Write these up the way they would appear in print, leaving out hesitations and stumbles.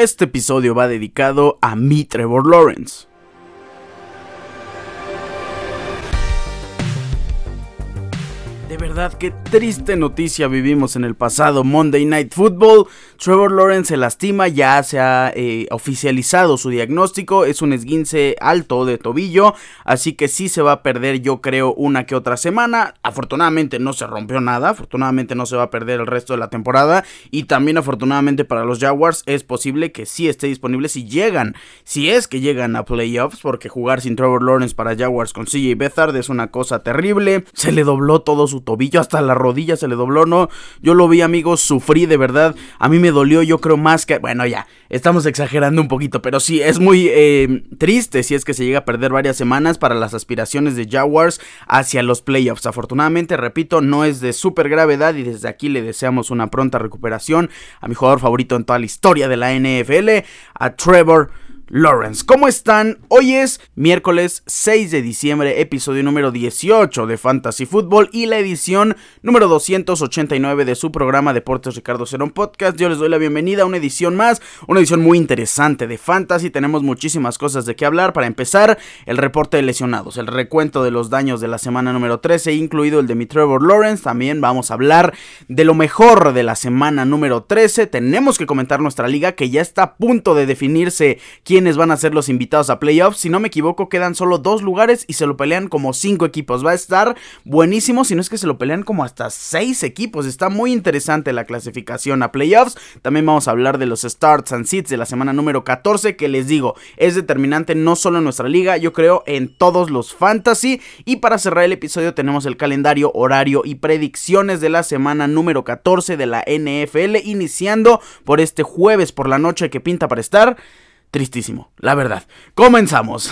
Este episodio va dedicado a mi Trevor Lawrence. De verdad, qué triste noticia vivimos en el pasado Monday Night Football. Trevor Lawrence se lastima, ya se ha oficializado su diagnóstico, es un esguince alto de tobillo, así que sí se va a perder, yo creo, una que otra semana. Afortunadamente no se rompió nada, afortunadamente no se va a perder el resto de la temporada, y también afortunadamente para los Jaguars es posible que sí esté disponible si es que llegan a playoffs, porque jugar sin Trevor Lawrence para Jaguars con CJ Beathard es una cosa terrible. Se le dobló todo su tobillo, hasta la rodilla se le dobló, no, yo lo vi, amigos, sufrí de verdad, a mí me dolió, yo creo más que, bueno, ya, estamos exagerando un poquito, pero sí, es muy triste si es que se llega a perder varias semanas para las aspiraciones de Jaguars hacia los playoffs. Afortunadamente, repito, no es de súper gravedad y desde aquí le deseamos una pronta recuperación a mi jugador favorito en toda la historia de la NFL, a Trevor Lawrence. ¿Cómo están? Hoy es miércoles 6 de diciembre, episodio número 18 de Fantasy Football y la edición número 289 de su programa Deportes Ricardo Cerón Podcast. Yo les doy la bienvenida a una edición más, una edición muy interesante de Fantasy. Tenemos muchísimas cosas de qué hablar. Para empezar, el reporte de lesionados, el recuento de los daños de la semana número 13, incluido el de mi Trevor Lawrence. También vamos a hablar de lo mejor de la semana número 13. Tenemos que comentar nuestra liga, que ya está a punto de definirse quiénes van a ser los invitados a playoffs. Si no me equivoco, quedan solo 2 lugares y se lo pelean como 5 equipos. Va a estar buenísimo, si no es que se lo pelean como hasta 6 equipos. Está muy interesante la clasificación a playoffs. También vamos a hablar de los starts and sits de la semana número 14, que les digo, es determinante no solo en nuestra liga, yo creo en todos los fantasy. Y para cerrar el episodio tenemos el calendario, horario y predicciones de la semana número 14 de la NFL, iniciando por este jueves por la noche, que pinta para estar tristísimo, la verdad. Comenzamos.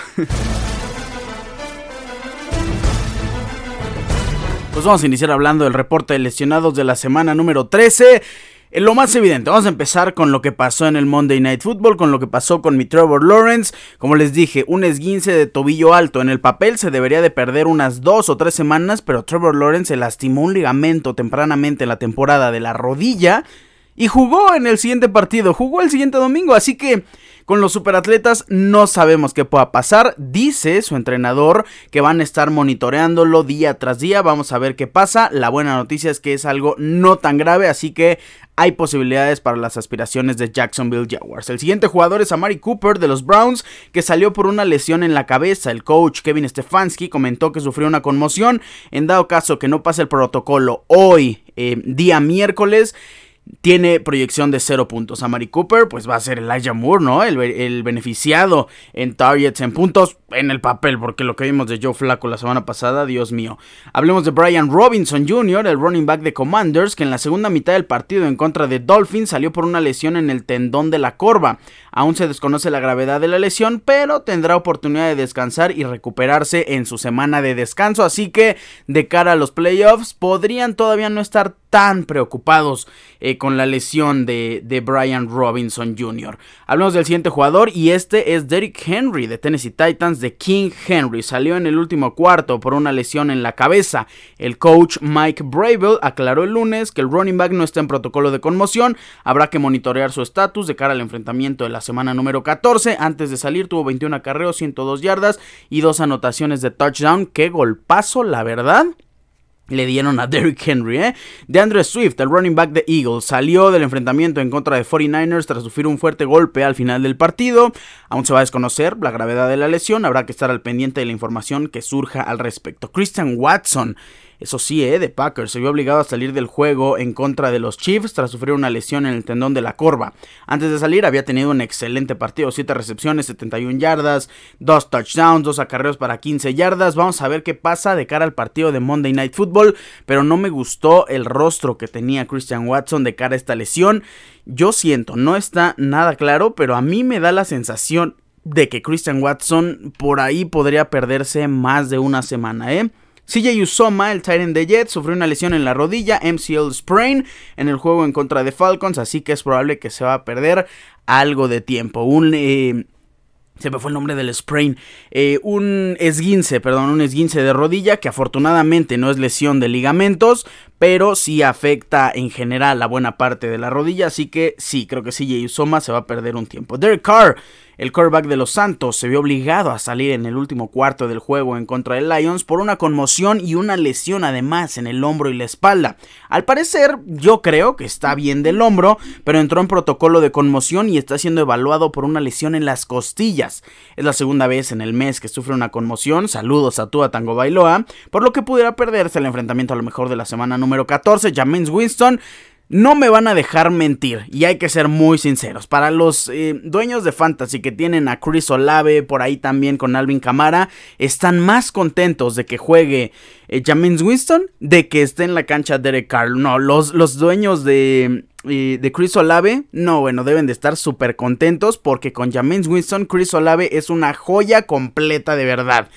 Pues vamos a iniciar hablando del reporte de lesionados de la semana número 13. Lo más evidente, vamos a empezar con lo que pasó en el Monday Night Football, con lo que pasó con mi Trevor Lawrence. Como les dije, un esguince de tobillo alto. En el papel se debería de perder unas 2 o 3 semanas, pero Trevor Lawrence se lastimó un ligamento tempranamente en la temporada de la rodilla y jugó en el siguiente partido, jugó el siguiente domingo, así que con los superatletas no sabemos qué pueda pasar. Dice su entrenador que van a estar monitoreándolo día tras día. Vamos a ver qué pasa. La buena noticia es que es algo no tan grave, así que hay posibilidades para las aspiraciones de Jacksonville Jaguars. El siguiente jugador es Amari Cooper de los Browns, que salió por una lesión en la cabeza. El coach Kevin Stefanski comentó que sufrió una conmoción. En dado caso que no pase el protocolo hoy, día miércoles, tiene proyección de 0 puntos. Amari Cooper, pues va a ser Elijah Moore, ¿no? El beneficiado en targets, en puntos, en el papel, porque lo que vimos de Joe Flacco la semana pasada, Dios mío. Hablemos de Brian Robinson Jr., el running back de Commanders, que en la segunda mitad del partido en contra de Dolphins salió por una lesión en el tendón de la corva. Aún se desconoce la gravedad de la lesión, pero tendrá oportunidad de descansar y recuperarse en su semana de descanso, así que de cara a los playoffs podrían todavía no estar tan preocupados con la lesión de Brian Robinson Jr. Hablamos del siguiente jugador y este es Derrick Henry de Tennessee Titans, de King Henry. Salió en el último cuarto por una lesión en la cabeza. El coach Mike Vrabel aclaró el lunes que el running back no está en protocolo de conmoción. Habrá que monitorear su estatus de cara al enfrentamiento de la semana número 14. Antes de salir tuvo 21 acarreos, 102 yardas y 2 anotaciones de touchdown. Qué golpazo, la verdad le dieron a Derrick Henry, DeAndre Swift, el running back de Eagles, salió del enfrentamiento en contra de 49ers tras sufrir un fuerte golpe al final del partido. Aún se va a desconocer la gravedad de la lesión, habrá que estar al pendiente de la información que surja al respecto. Christian Watson, eso sí, de Packers, se vio obligado a salir del juego en contra de los Chiefs tras sufrir una lesión en el tendón de la corva. Antes de salir había tenido un excelente partido, 7 recepciones, 71 yardas, 2 touchdowns, 2 acarreos para 15 yardas. Vamos a ver qué pasa de cara al partido de Monday Night Football, pero no me gustó el rostro que tenía Christian Watson de cara a esta lesión. Yo siento, no está nada claro, pero a mí me da la sensación de que Christian Watson por ahí podría perderse más de una semana, CJ Uzomah, el tight end de Jets, sufrió una lesión en la rodilla, MCL sprain, en el juego en contra de Falcons, así que es probable que se va a perder algo de tiempo. Se me fue el nombre del sprain. Un esguince de rodilla, que afortunadamente no es lesión de ligamentos, pero sí afecta en general a buena parte de la rodilla, así que sí, creo que CJ Uzomah se va a perder un tiempo. Derek Carr, el quarterback de los Santos, se vio obligado a salir en el último cuarto del juego en contra de Lions por una conmoción y una lesión además en el hombro y la espalda. Al parecer, yo creo que está bien del hombro, pero entró en protocolo de conmoción y está siendo evaluado por una lesión en las costillas. Es la segunda vez en el mes que sufre una conmoción, saludos a Tua Tagovailoa, por lo que pudiera perderse el enfrentamiento a lo mejor de la semana número 14, Jameis Winston. No me van a dejar mentir, y hay que ser muy sinceros. Para los dueños de Fantasy que tienen a Chris Olave, por ahí también con Alvin Kamara, están más contentos de que juegue Jameis Winston de que esté en la cancha Derek Carr. No, los dueños de Chris Olave, no, bueno, deben de estar súper contentos porque con Jameis Winston, Chris Olave es una joya completa de verdad.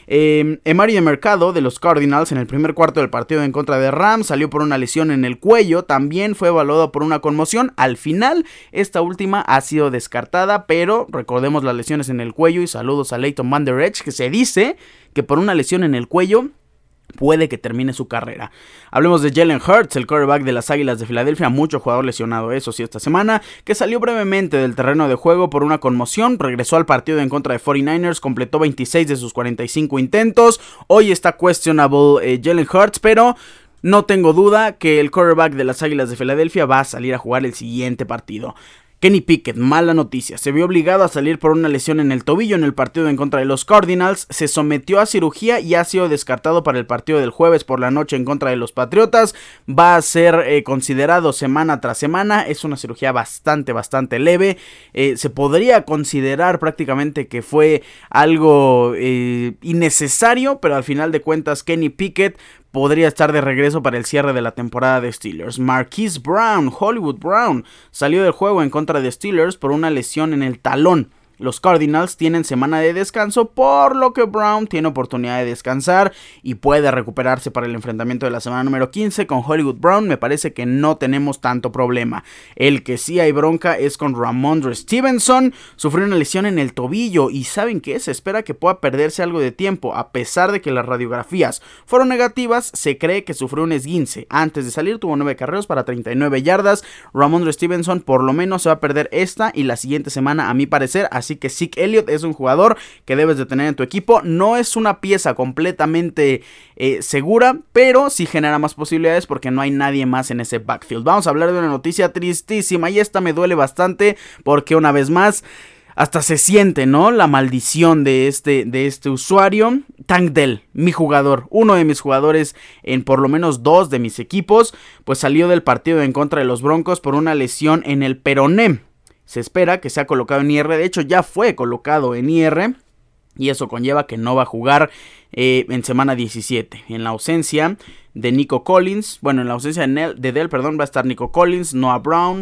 Emari Mercado de los Cardinals en el primer cuarto del partido en contra de Rams salió por una lesión en el cuello, también fue evaluado por una conmoción. Al final esta última ha sido descartada, pero recordemos las lesiones en el cuello y saludos a Leighton Van Der Esch, que se dice que por una lesión en el cuello puede que termine su carrera. Hablemos de Jalen Hurts, el quarterback de las Águilas de Filadelfia, mucho jugador lesionado, eso sí, esta semana, que salió brevemente del terreno de juego por una conmoción, regresó al partido en contra de 49ers, completó 26 de sus 45 intentos, hoy está questionable Jalen Hurts, pero no tengo duda que el quarterback de las Águilas de Filadelfia va a salir a jugar el siguiente partido. Kenny Pickett, mala noticia, se vio obligado a salir por una lesión en el tobillo en el partido en contra de los Cardinals, se sometió a cirugía y ha sido descartado para el partido del jueves por la noche en contra de los Patriotas, va a ser considerado semana tras semana, es una cirugía bastante leve, se podría considerar prácticamente que fue algo innecesario, pero al final de cuentas Kenny Pickett podría estar de regreso para el cierre de la temporada de Steelers. Marquise Brown, Hollywood Brown, salió del juego en contra de Steelers por una lesión en el talón. Los Cardinals tienen semana de descanso, por lo que Brown tiene oportunidad de descansar y puede recuperarse para el enfrentamiento de la semana número 15. Con Hollywood Brown me parece que no tenemos tanto problema. El que sí hay bronca es con Ramondre Stevenson. Sufrió una lesión en el tobillo y ¿saben qué? Se espera que pueda perderse algo de tiempo. A pesar de que las radiografías fueron negativas, se cree que sufrió un esguince. Antes de salir tuvo 9 carreos para 39 yardas. Ramondre Stevenson por lo menos se va a perder esta y la siguiente semana a mi parecer. Así que Zeke Elliott es un jugador que debes de tener en tu equipo. No es una pieza completamente segura, pero sí genera más posibilidades porque no hay nadie más en ese backfield. Vamos a hablar de una noticia tristísima y esta me duele bastante porque una vez más hasta se siente, ¿no? La maldición de este usuario. Tank Dell, mi jugador, uno de mis jugadores en por lo menos 2 de mis equipos, pues salió del partido en contra de los Broncos por una lesión en el peroné. Se espera que sea colocado en IR, de hecho ya fue colocado en IR y eso conlleva que no va a jugar en semana 17. En la ausencia de Nico Collins, bueno, en la ausencia de Dell, va a estar Nico Collins, Noah Brown.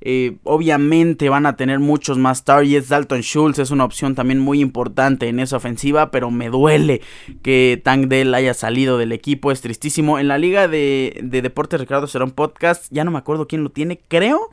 Obviamente van a tener muchos más targets. Dalton Schultz es una opción también muy importante en esa ofensiva, pero me duele que Tank Dell haya salido del equipo, es tristísimo. En la liga de Deportes Ricardo Cerón Podcast, ya no me acuerdo quién lo tiene, creo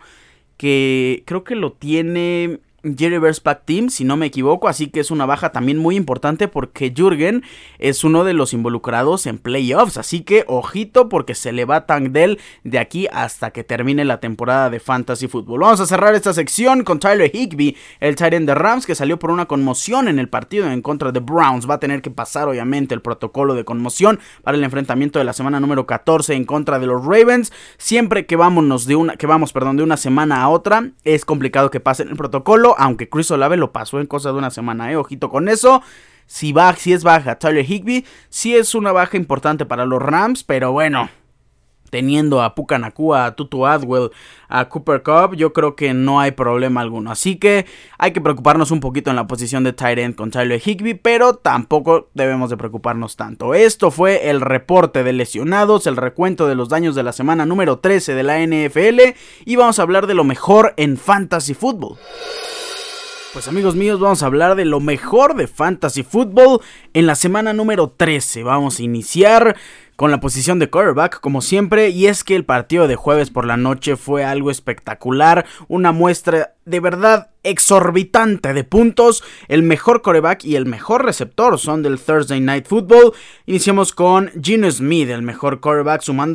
que lo tiene Jerry Pack Team, si no me equivoco, así que es una baja también muy importante porque Jürgen es uno de los involucrados en playoffs, así que ojito porque se le va Tank Dell de aquí hasta que termine la temporada de Fantasy Football. Vamos a cerrar esta sección con Tyler Higbee, el tight end de Rams, que salió por una conmoción en el partido en contra de Browns. Va a tener que pasar obviamente el protocolo de conmoción para el enfrentamiento de la semana número 14 en contra de los Ravens. Siempre que vamos de una semana a otra, es complicado que pasen el protocolo, aunque Chris Olave lo pasó en cosa de una semana, ojito con eso. Si es baja Tyler Higbee, sí es una baja importante para los Rams, pero bueno, teniendo a Puka Nacua, a Tutu Atwell, a Cooper Kupp, yo creo que no hay problema alguno. Así que hay que preocuparnos un poquito en la posición de tight end con Tyler Higbee, pero tampoco debemos de preocuparnos tanto. Esto fue el reporte de lesionados, el recuento de los daños de la semana número 13 de la NFL, y vamos a hablar de lo mejor en Fantasy Football. Pues amigos míos, vamos a hablar de lo mejor de Fantasy Football en la semana número 13. Vamos a iniciar con la posición de quarterback, como siempre, y es que el partido de jueves por la noche fue algo espectacular, una muestra de verdad exorbitante de puntos. El mejor quarterback y el mejor receptor son del Thursday Night Football. Iniciamos con Geno Smith, el mejor quarterback, sumando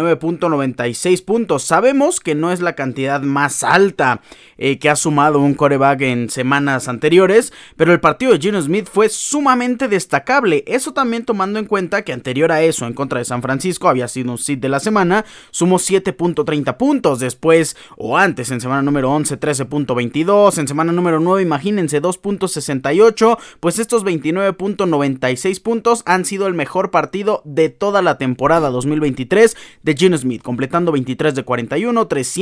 29.96 puntos. Sabemos que no es la cantidad más alta que ha sumado un quarterback en semanas anteriores, pero el partido de Geno Smith fue sumamente destacable. Eso también tomando en cuenta que anterior a eso, en contra de San Francisco, había sido un sit de la semana, sumó 7.30 puntos. Después, o antes, en semana número 11, 13.22, en semana número 9, imagínense, 2.68, pues estos 29.96 puntos han sido el mejor partido de toda la temporada 2023 de Geno Smith, completando 23 de 41,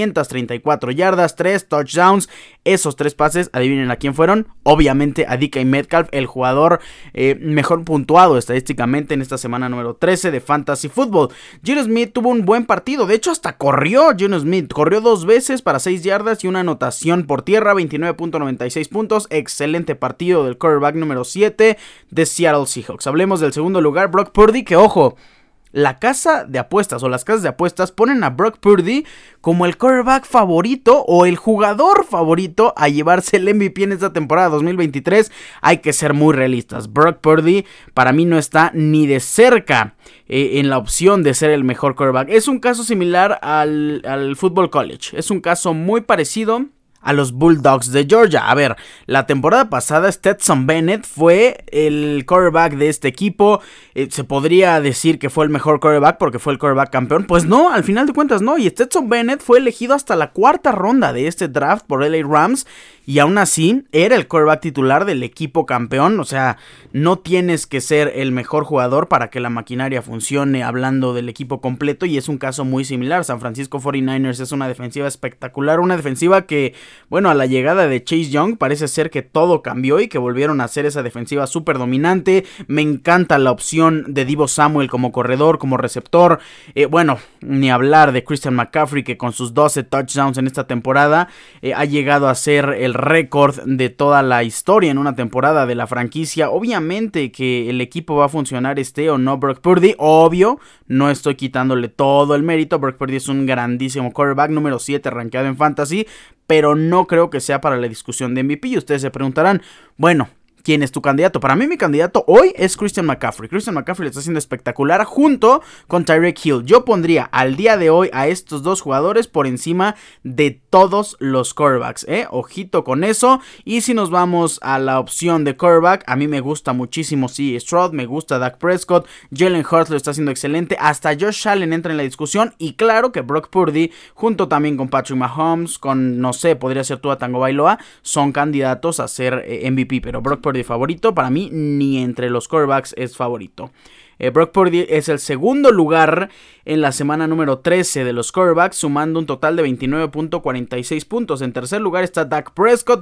334 yardas, 3 touchdowns. Esos 3 pases, adivinen a quién fueron, obviamente a DK Metcalf, el jugador mejor puntuado estadísticamente en esta semana número 13 de Fantasy Football. Geno Smith tuvo un buen partido, de hecho hasta corrió. Geno Smith corrió 2 veces para 6 yardas y una anotación por tierra, 29.96 puntos, excelente partido del quarterback número 7 de Seattle Seahawks. Hablemos del segundo lugar, Brock Purdy, que ojo, la casa de apuestas o las casas de apuestas ponen a Brock Purdy como el quarterback favorito o el jugador favorito a llevarse el MVP en esta temporada 2023. Hay que ser muy realistas. Brock Purdy para mí no está ni de cerca en la opción de ser el mejor quarterback. Es un caso similar al Football College. Es un caso muy parecido a los Bulldogs de Georgia. A ver, la temporada pasada Stetson Bennett fue el quarterback de este equipo. Se podría decir que fue el mejor quarterback porque fue el quarterback campeón. Pues no, al final de cuentas no. Y Stetson Bennett fue elegido hasta la 4ª ronda de este draft por LA Rams. Y aún así, era el quarterback titular del equipo campeón. O sea, no tienes que ser el mejor jugador para que la maquinaria funcione, hablando del equipo completo. Y es un caso muy similar. San Francisco 49ers es una defensiva espectacular. Una defensiva que, bueno, a la llegada de Chase Young parece ser que todo cambió y que volvieron a hacer esa defensiva súper dominante. Me encanta la opción de Deebo Samuel como corredor, como receptor. Bueno, ni hablar de Christian McCaffrey, que con sus 12 touchdowns en esta temporada ha llegado a ser el récord de toda la historia en una temporada de la franquicia. Obviamente que el equipo va a funcionar o no Brock Purdy, obvio, no estoy quitándole todo el mérito. Brock Purdy es un grandísimo quarterback, número 7 rankeado en fantasy, pero no creo que sea para la discusión de MVP. Y ustedes se preguntarán, bueno, ¿quién es tu candidato? Para mí mi candidato hoy es Christian McCaffrey. Christian McCaffrey le está haciendo espectacular junto con Tyreek Hill. Yo pondría al día de hoy a estos dos jugadores por encima de todos los quarterbacks, Ojito con eso. Y si nos vamos a la opción de quarterback, a mí me gusta muchísimo Stroud, me gusta Dak Prescott, Jalen Hurts lo está haciendo excelente, hasta Josh Allen entra en la discusión. Y claro que Brock Purdy, junto también con Patrick Mahomes, con, no sé, podría ser Tua Tagovailoa, son candidatos a ser MVP, pero Brock Purdy favorito, para mí ni entre los quarterbacks es favorito. Brock Purdy es el segundo lugar en la semana número 13 de los quarterbacks, sumando un total de 29.46 puntos. En tercer lugar está Dak Prescott,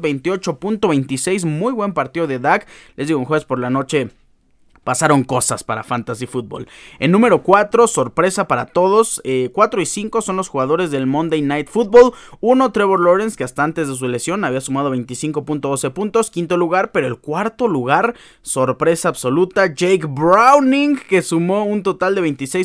28.26, muy buen partido de Dak. Les digo, un jueves por la noche pasaron cosas para Fantasy Football. En número 4, sorpresa para todos, 4 y 5 son los jugadores del Monday Night Football. 1, Trevor Lawrence, que hasta antes de su lesión había sumado 25.12 puntos, quinto lugar, pero el cuarto lugar, sorpresa absoluta, Jake Browning, que sumó un total de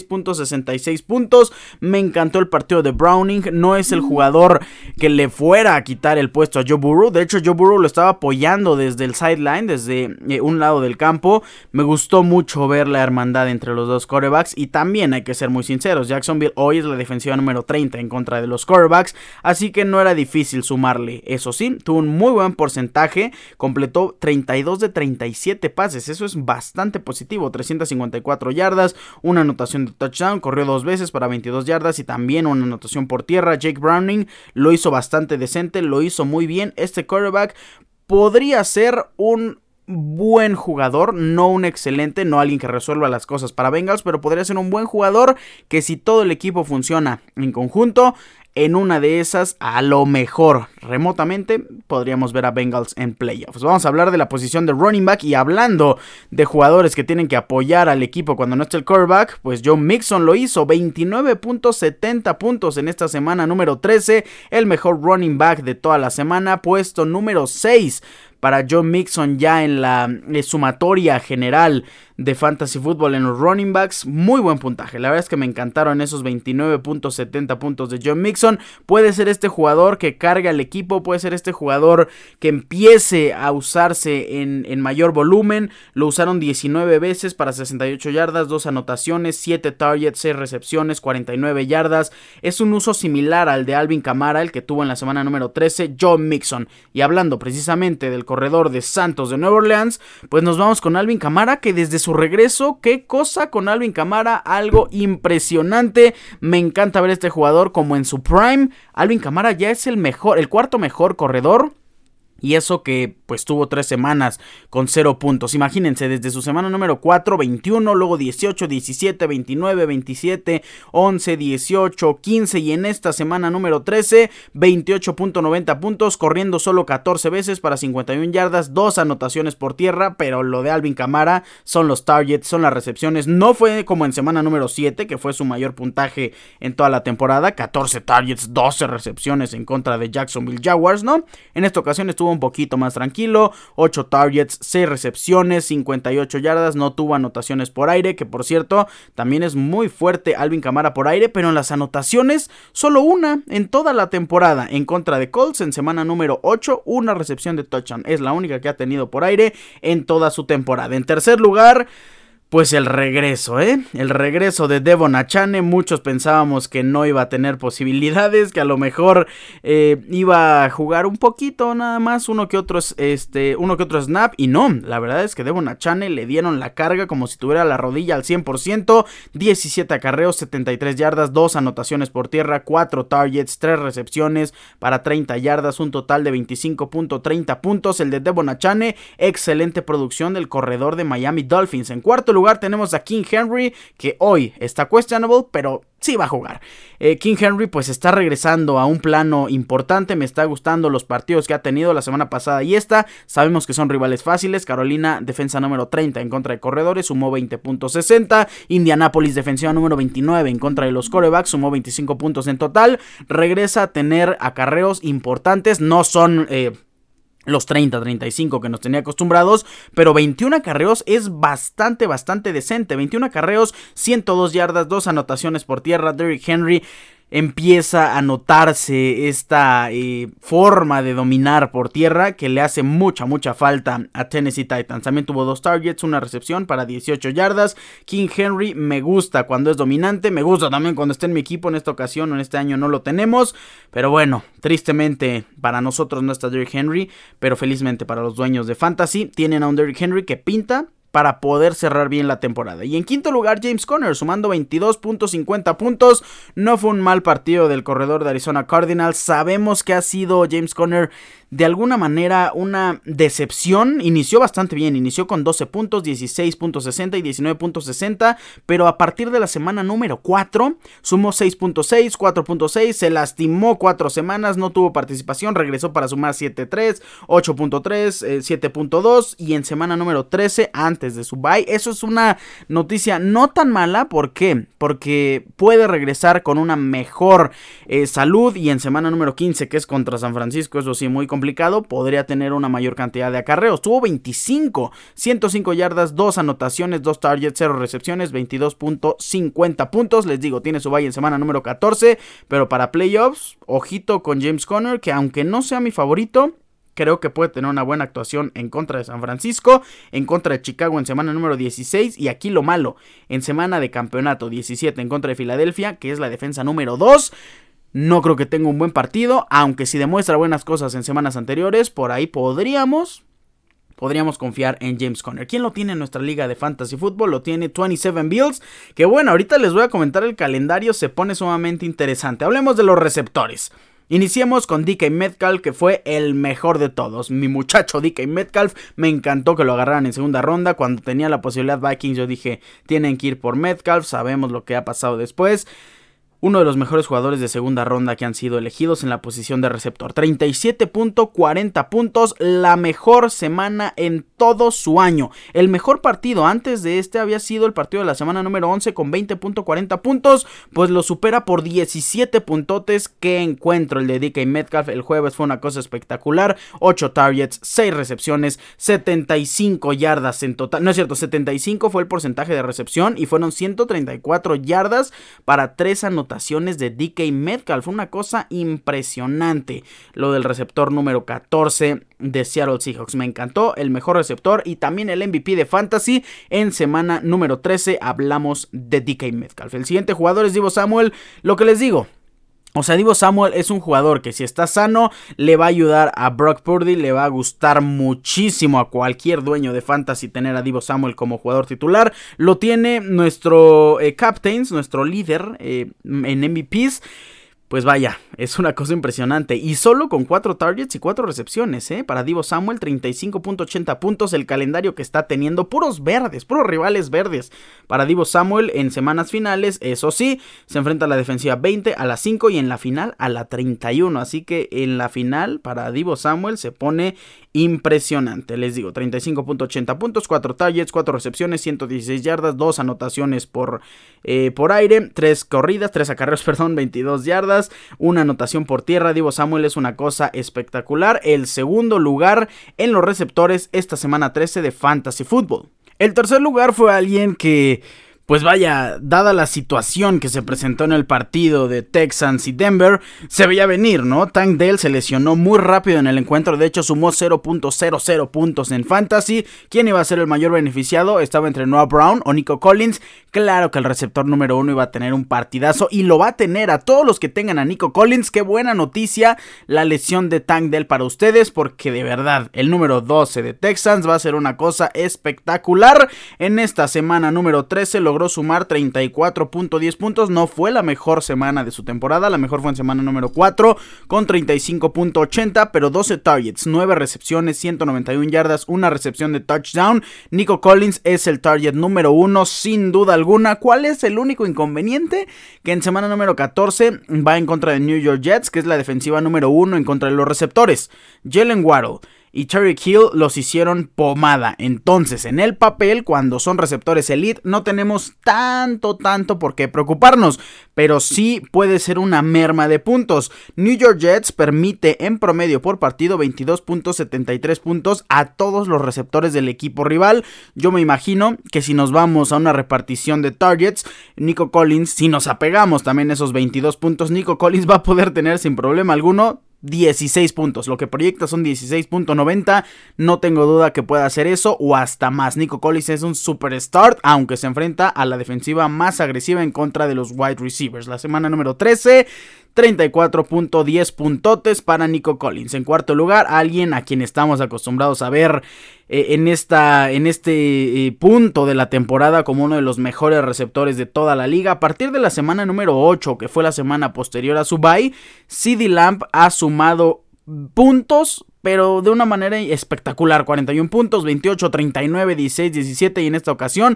26.66 puntos. Me encantó el partido de Browning, no es el jugador que le fuera a quitar el puesto a Joe Burrow. De hecho, Joe Burrow lo estaba apoyando desde el sideline, desde un lado del campo. Me gustó mucho ver la hermandad entre los dos quarterbacks. Y también hay que ser muy sinceros, Jacksonville hoy es la defensiva número 30 en contra de los quarterbacks, así que no era difícil sumarle. Eso sí, tuvo un muy buen porcentaje, completó 32 de 37 pases, eso es bastante positivo, 354 yardas, una anotación de touchdown, corrió 2 veces para 22 yardas y también una anotación por tierra. Jake Browning lo hizo bastante decente, lo hizo muy bien. Este quarterback podría ser un buen jugador, no un excelente, no alguien que resuelva las cosas para Bengals, pero podría ser un buen jugador que, si todo el equipo funciona en conjunto, en una de esas, a lo mejor remotamente, podríamos ver a Bengals en playoffs. Vamos a hablar de la posición de running back, y hablando de jugadores que tienen que apoyar al equipo cuando no esté el quarterback, pues Joe Mixon lo hizo, 29.70 puntos en esta semana número 13, el mejor running back de toda la semana, puesto número 6 para Joe Mixon ya en la sumatoria general de Fantasy Football en los running backs. Muy buen puntaje, la verdad es que me encantaron esos 29.70 puntos de Joe Mixon. Puede ser este jugador que carga el equipo, puede ser este jugador que empiece a usarse en mayor volumen. Lo usaron 19 veces para 68 yardas, 2 anotaciones, 7 targets, 6 recepciones, 49 yardas. Es un uso similar al de Alvin Kamara, el que tuvo en la semana número 13, Joe Mixon. Y hablando precisamente del corredor de Santos de Nueva Orleans, pues nos vamos con Alvin Kamara, que desde su regreso, qué cosa con Alvin Kamara, algo impresionante. Me encanta ver este jugador como en su prime. Alvin Kamara ya es el cuarto mejor corredor. Y eso que pues tuvo 3 semanas con 0 puntos. Imagínense, desde su semana número 4, 21, luego 18, 17, 29, 27, 11, 18, 15 y en esta semana número 13, 28.90 puntos, corriendo solo 14 veces para 51 yardas, 2 anotaciones por tierra, pero lo de Alvin Kamara son los targets, son las recepciones. No fue como en semana número 7, que fue su mayor puntaje en toda la temporada, 14 targets, 12 recepciones en contra de Jacksonville Jaguars, ¿no? En esta ocasión estuvo un poquito más tranquilo, 8 targets, 6 recepciones, 58 yardas, no tuvo anotaciones por aire, que por cierto, también es muy fuerte Alvin Kamara por aire, pero en las anotaciones, solo una en toda la temporada, en contra de Colts en semana número 8, una recepción de touchdown, es la única que ha tenido por aire en toda su temporada. En tercer lugar, pues el regreso, el regreso de De'Von Achane. Muchos pensábamos que no iba a tener posibilidades, que a lo mejor iba a jugar un poquito nada más, uno que otro snap, y no, la verdad es que De'Von Achane le dieron la carga como si tuviera la rodilla al 100%, 17 acarreos, 73 yardas, 2 anotaciones por tierra, 4 targets, 3 recepciones para 30 yardas, un total de 25.30 puntos, el de De'Von Achane. Excelente producción del corredor de Miami Dolphins. En cuarto lugar tenemos a King Henry, que hoy está questionable, pero sí va a jugar. King Henry pues está regresando a un plano importante. Me está gustando los partidos que ha tenido la semana pasada y esta. Sabemos que son rivales fáciles. Carolina, defensa número 30 en contra de corredores, sumó 20.60. Indianapolis, defensiva número 29 en contra de los quarterbacks, sumó 25 puntos en total. Regresa a tener acarreos importantes. No son los 30-35 que nos tenía acostumbrados, pero 21 acarreos es bastante decente. 21 acarreos, 102 yardas, 2 anotaciones por tierra. Derrick Henry empieza a notarse esta forma de dominar por tierra que le hace mucha falta a Tennessee Titans. También tuvo 2 targets, una recepción para 18 yardas. King Henry me gusta cuando es dominante, me gusta también cuando está en mi equipo. En esta ocasión, en este año no lo tenemos, pero bueno, tristemente para nosotros no está Derrick Henry, pero felizmente para los dueños de Fantasy tienen a un Derrick Henry que pinta para poder cerrar bien la temporada. Y en quinto lugar, James Conner, sumando 22.50 puntos. No fue un mal partido del corredor de Arizona Cardinals. Sabemos que ha sido James Conner de alguna manera una decepción. Inició bastante bien, inició con 12 puntos, 16.60 y 19.60, pero a partir de la semana número 4 sumó 6.6, 4.6, se lastimó 4 semanas, no tuvo participación, regresó para sumar 7.3, 8.3, 7.2 y en semana número 13 antes de su bye. Eso es una noticia no tan mala. ¿Por qué? Porque puede regresar con una mejor salud y en semana número 15, que es contra San Francisco, eso sí, muy complicado, podría tener una mayor cantidad de acarreos. Tuvo 25, 105 yardas, 2 anotaciones, 2 targets, 0 recepciones, 22.50 puntos. Les digo, tiene su bye en semana número 14, pero para playoffs, ojito con James Conner, que aunque no sea mi favorito, creo que puede tener una buena actuación en contra de San Francisco, en contra de Chicago en semana número 16 y aquí lo malo, en semana de campeonato 17 en contra de Filadelfia, que es la defensa número 2. No creo que tenga un buen partido, aunque si demuestra buenas cosas en semanas anteriores, por ahí podríamos confiar en James Conner. ¿Quién lo tiene en nuestra liga de Fantasy Football? Lo tiene 27 Bills, que bueno, ahorita les voy a comentar el calendario, se pone sumamente interesante. Hablemos de los receptores. Iniciemos con DK Metcalf, que fue el mejor de todos. Mi muchacho DK Metcalf, me encantó que lo agarraran en segunda ronda. Cuando tenía la posibilidad Vikings, yo dije, tienen que ir por Metcalf. Sabemos lo que ha pasado después. Uno de los mejores jugadores de segunda ronda que han sido elegidos en la posición de receptor. 37.40 puntos, la mejor semana en todo su año. El mejor partido antes de este había sido el partido de la semana número 11 con 20.40 puntos, pues lo supera por 17 puntotes. Que encuentro el de DK Metcalf el jueves, fue una cosa espectacular. 8 targets, 6 recepciones, 75 yardas en total. No es cierto, 75 fue el porcentaje de recepción y fueron 134 yardas para 3 anotaciones de DK Metcalf. Fue una cosa impresionante lo del receptor número 14 de Seattle Seahawks. Me encantó, el mejor receptor y también el MVP de Fantasy. En semana número 13 hablamos de DK Metcalf. El siguiente jugador es Deebo Samuel. Lo que les digo, o sea, Deebo Samuel es un jugador que si está sano le va a ayudar a Brock Purdy, le va a gustar muchísimo a cualquier dueño de Fantasy tener a Deebo Samuel como jugador titular. Lo tiene nuestro Captains, nuestro líder en MVPs. Pues vaya, es una cosa impresionante. Y solo con 4 targets y 4 recepciones, para Deebo Samuel, 35.80 puntos. El calendario que está teniendo, puros verdes, puros rivales verdes. Para Deebo Samuel en semanas finales, eso sí, se enfrenta a la defensiva 20, a la 5 y en la final a la 31. Así que en la final para Deebo Samuel se pone impresionante. Les digo, 35.80 puntos, 4 targets, 4 recepciones, 116 yardas, 2 anotaciones por aire, 3 corridas, 3 acarreos, 22 yardas. Una anotación por tierra. Deebo Samuel es una cosa espectacular. El segundo lugar en los receptores esta semana 13 de Fantasy Football. El tercer lugar fue alguien que, pues vaya, dada la situación que se presentó en el partido de Texans y Denver, se veía venir, ¿no? Tank Dell se lesionó muy rápido en el encuentro, de hecho sumó 0.00 puntos en Fantasy. ¿Quién iba a ser el mayor beneficiado? Estaba entre Noah Brown o Nico Collins. Claro que el receptor número 1 iba a tener un partidazo y lo va a tener. A todos los que tengan a Nico Collins, qué buena noticia la lesión de Tank Dell para ustedes, porque de verdad el número 12 de Texans va a ser una cosa espectacular. En esta semana número 13 logró sumar 34.10 puntos. No fue la mejor semana de su temporada, la mejor fue en semana número 4 con 35.80, pero 12 targets, 9 recepciones, 191 yardas, una recepción de touchdown. Nico Collins es el target número 1 sin duda alguna. ¿Cuál es el único inconveniente? Que en semana número 14 va en contra de New York Jets, que es la defensiva número 1 en contra de los receptores. Jalen Waddle y Tyreek Hill los hicieron pomada. Entonces, en el papel, cuando son receptores elite, no tenemos tanto por qué preocuparnos, pero sí puede ser una merma de puntos. New York Jets permite en promedio por partido 22.73 puntos a todos los receptores del equipo rival. Yo me imagino que si nos vamos a una repartición de targets, Nico Collins, si nos apegamos también a esos 22 puntos, Nico Collins va a poder tener sin problema alguno 16 puntos, lo que proyecta son 16.90, no tengo duda que pueda hacer eso o hasta más. Nico Collins es un superstar, aunque se enfrenta a la defensiva más agresiva en contra de los wide receivers. La semana número 13, 34.10 puntotes para Nico Collins. En cuarto lugar, alguien a quien estamos acostumbrados a ver en este punto de la temporada como uno de los mejores receptores de toda la liga. A partir de la semana número 8, que fue la semana posterior a su bye, CeeDee Lamb ha sumado puntos, pero de una manera espectacular. 41 puntos, 28, 39, 16, 17 y en esta ocasión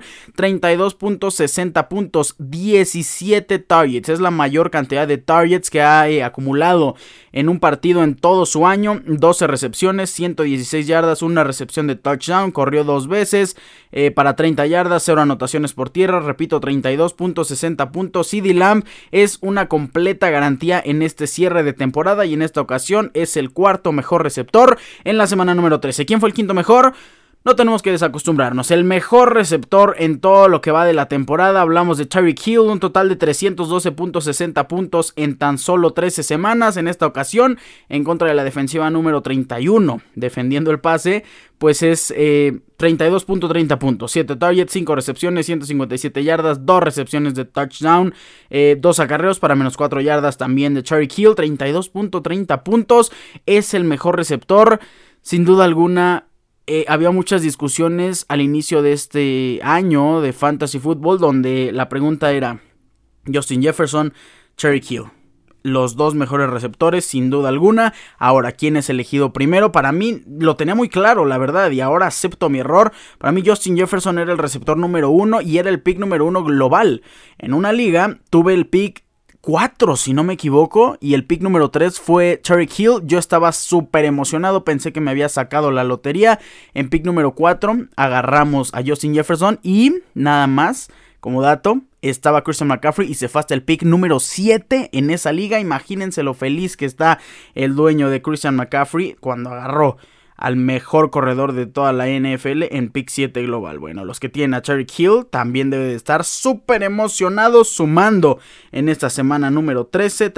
32.60 puntos, 17 targets. Es la mayor cantidad de targets que ha acumulado en un partido en todo su año. 12 recepciones, 116 yardas, una recepción de touchdown, corrió 2 veces para 30 yardas, 0 anotaciones por tierra, repito, 32.60 puntos. CeeDee Lamb es una completa garantía en este cierre de temporada y en esta ocasión es el cuarto mejor receptor en la semana número 13. ¿Quién fue el quinto mejor? No tenemos que desacostumbrarnos. El mejor receptor en todo lo que va de la temporada. Hablamos de Tyreek Hill, un total de 312.60 puntos en tan solo 13 semanas. En esta ocasión, en contra de la defensiva número 31, defendiendo el pase, pues es 32.30 puntos. 7 targets, 5 recepciones, 157 yardas, 2 recepciones de touchdown, 2 acarreos para menos 4 yardas también de Tyreek Hill. 32.30 puntos. Es el mejor receptor, sin duda alguna. Había muchas discusiones al inicio de este año de Fantasy Football donde la pregunta era Justin Jefferson, Tyreek Hill, los dos mejores receptores sin duda alguna. Ahora, ¿quién es elegido primero? Para mí lo tenía muy claro, la verdad, y ahora acepto mi error. Para mí Justin Jefferson era el receptor número 1 y era el pick número 1 global. En una liga tuve el pick 4, si no me equivoco, y el pick número 3 fue Tyreek Hill. Yo estaba súper emocionado, pensé que me había sacado la lotería. En pick número 4 agarramos a Justin Jefferson y nada más, como dato, estaba Christian McCaffrey y se fue hasta el pick número 7 en esa liga. Imagínense lo feliz que está el dueño de Christian McCaffrey cuando agarró al mejor corredor de toda la NFL en pick 7 global. Bueno, los que tienen a Tyreek Hill también deben de estar súper emocionados, sumando en esta semana número 13,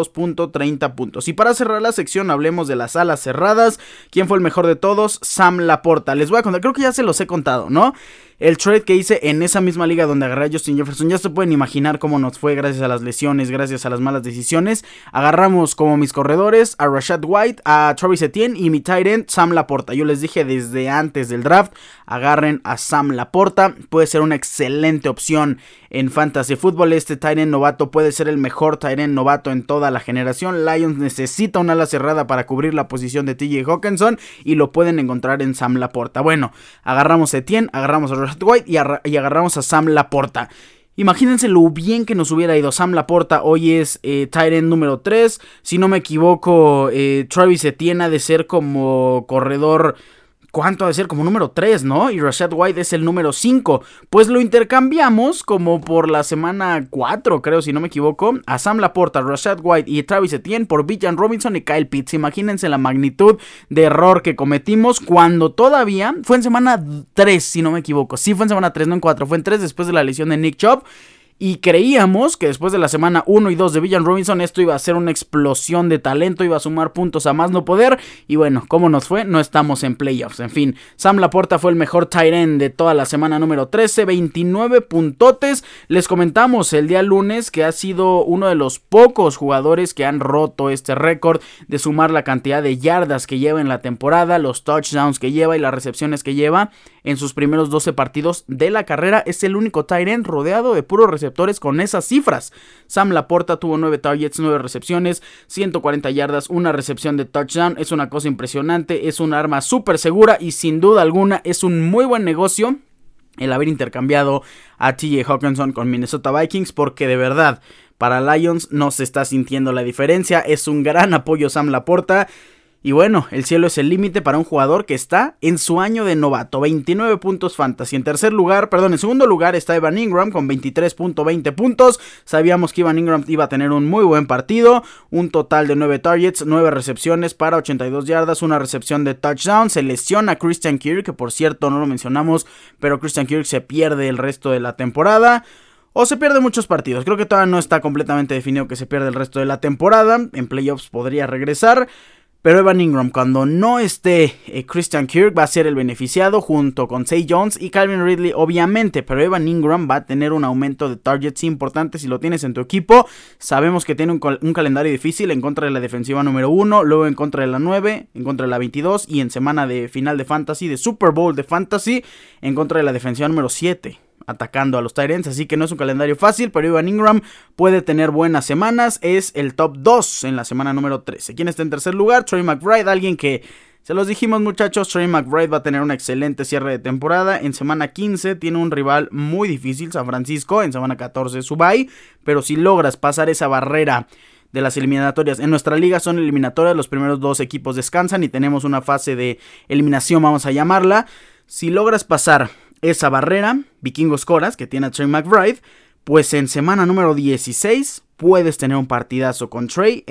32.30 puntos. Y para cerrar la sección, hablemos de las alas cerradas. ¿Quién fue el mejor de todos? Sam Laporta. Les voy a contar, creo que ya se los he contado, ¿no? El trade que hice en esa misma liga donde agarré a Justin Jefferson, ya se pueden imaginar cómo nos fue gracias a las lesiones, gracias a las malas decisiones. Agarramos como mis corredores a Rachaad White, a Travis Etienne y mi tight end Sam Laporta. Yo les dije desde antes del draft, agarren a Sam Laporta, puede ser una excelente opción en fantasy fútbol. Este tight end novato puede ser el mejor tight end novato en toda la generación. Lions necesita una ala cerrada para cubrir la posición de TJ Hockenson y lo pueden encontrar en Sam Laporta. Bueno, agarramos a Etienne, agarramos a Rachaad White y agarramos a Sam Laporta. Imagínense lo bien que nos hubiera ido. Sam Laporta hoy es tight end número 3. Si no me equivoco, Travis Etienne ha de ser como corredor, ¿cuánto ha de ser? Como número 3, ¿no? Y Rachaad White es el número 5. Pues lo intercambiamos como por la semana 4, creo, si no me equivoco. A Sam Laporta, Rachaad White y Travis Etienne por Bijan Robinson y Kyle Pitts. Imagínense la magnitud de error que cometimos cuando todavía fue en semana 3, si no me equivoco. Sí, fue en semana 3, no en 4. Fue en 3 después de la lesión de Nick Chubb. Y creíamos que después de la semana 1 y 2 de Bijan Robinson esto iba a ser una explosión de talento, iba a sumar puntos a más no poder. Y bueno, ¿cómo nos fue? No estamos en playoffs. En fin, Sam Laporta fue el mejor tight end de toda la semana número 13, 29 puntotes. Les comentamos el día lunes que ha sido uno de los pocos jugadores que han roto este récord de sumar la cantidad de yardas que lleva en la temporada, los touchdowns que lleva y las recepciones que lleva en sus primeros 12 partidos de la carrera. Es el único tight end rodeado de puros receptores con esas cifras. Sam Laporta tuvo 9 targets, 9 recepciones, 140 yardas, una recepción de touchdown. Es una cosa impresionante, es un arma súper segura y sin duda alguna es un muy buen negocio el haber intercambiado a TJ Hockenson con Minnesota Vikings, porque de verdad para Lions no se está sintiendo la diferencia. Es un gran apoyo Sam Laporta. Y bueno, el cielo es el límite para un jugador que está en su año de novato, 29 puntos fantasy. En segundo lugar está Evan Ingram con 23.20 puntos. Sabíamos que Evan Ingram iba a tener un muy buen partido, un total de 9 targets, 9 recepciones para 82 yardas, una recepción de touchdown. Se lesiona Christian Kirk, que por cierto no lo mencionamos, pero Christian Kirk se pierde el resto de la temporada. O se pierde muchos partidos, creo que todavía no está completamente definido que se pierde el resto de la temporada. En playoffs podría regresar. Pero Evan Ingram, cuando no esté Christian Kirk, va a ser el beneficiado junto con Zay Jones y Calvin Ridley, obviamente. Pero Evan Ingram va a tener un aumento de targets importante si lo tienes en tu equipo. Sabemos que tiene un calendario difícil en contra de la defensiva número 1, luego en contra de la 9, en contra de la 22 y en semana de final de fantasy, de Super Bowl de fantasy, en contra de la defensiva número 7. Atacando a los tight ends, así que no es un calendario fácil, pero Evan Ingram puede tener buenas semanas, es el top 2 en la semana número 13. ¿Quién está en tercer lugar? Trey McBride, alguien que, se los dijimos muchachos, Trey McBride va a tener un excelente cierre de temporada. En semana 15 tiene un rival muy difícil, San Francisco, en semana 14 su bye, pero si logras pasar esa barrera de las eliminatorias, en nuestra liga son eliminatorias, los primeros 2 equipos descansan y tenemos una fase de eliminación, vamos a llamarla. Si logras pasar esa barrera, Vikingos Coras, que tiene a Trey McBride, pues en semana número 16 puedes tener un partidazo con Trey.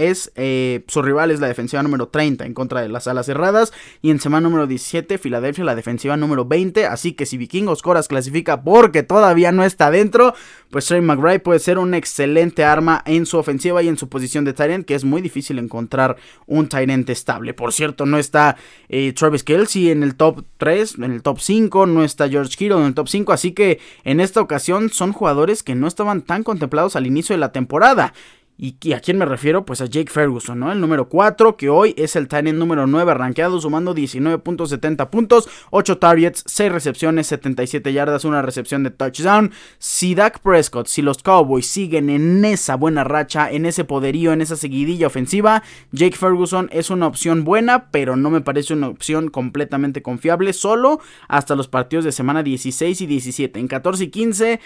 Su rival es la defensiva número 30 en contra de las alas cerradas. Y en semana número 17, Filadelfia, la defensiva número 20. Así que si Vikingos Coras clasifica porque todavía no está dentro, pues Trey McBride puede ser una excelente arma en su ofensiva y en su posición de tight end, que es muy difícil encontrar un tight end estable. Por cierto, no está Travis Kelce en el top 3, en el top 5, no está George Kittle en el top 5, así que en esta ocasión son jugadores que no estaban tan contemplados al inicio de la temporada. ¿Y a quién me refiero? Pues a Jake Ferguson, ¿no? El número 4, que hoy es el tight end número 9 rankeado, sumando 19.70 puntos, 8 targets, 6 recepciones, 77 yardas, una recepción de touchdown. Si Dak Prescott, si los Cowboys siguen en esa buena racha, en ese poderío, en esa seguidilla ofensiva, Jake Ferguson es una opción buena, pero no me parece una opción completamente confiable, solo hasta los partidos de semana 16 y 17. En 14 y 15...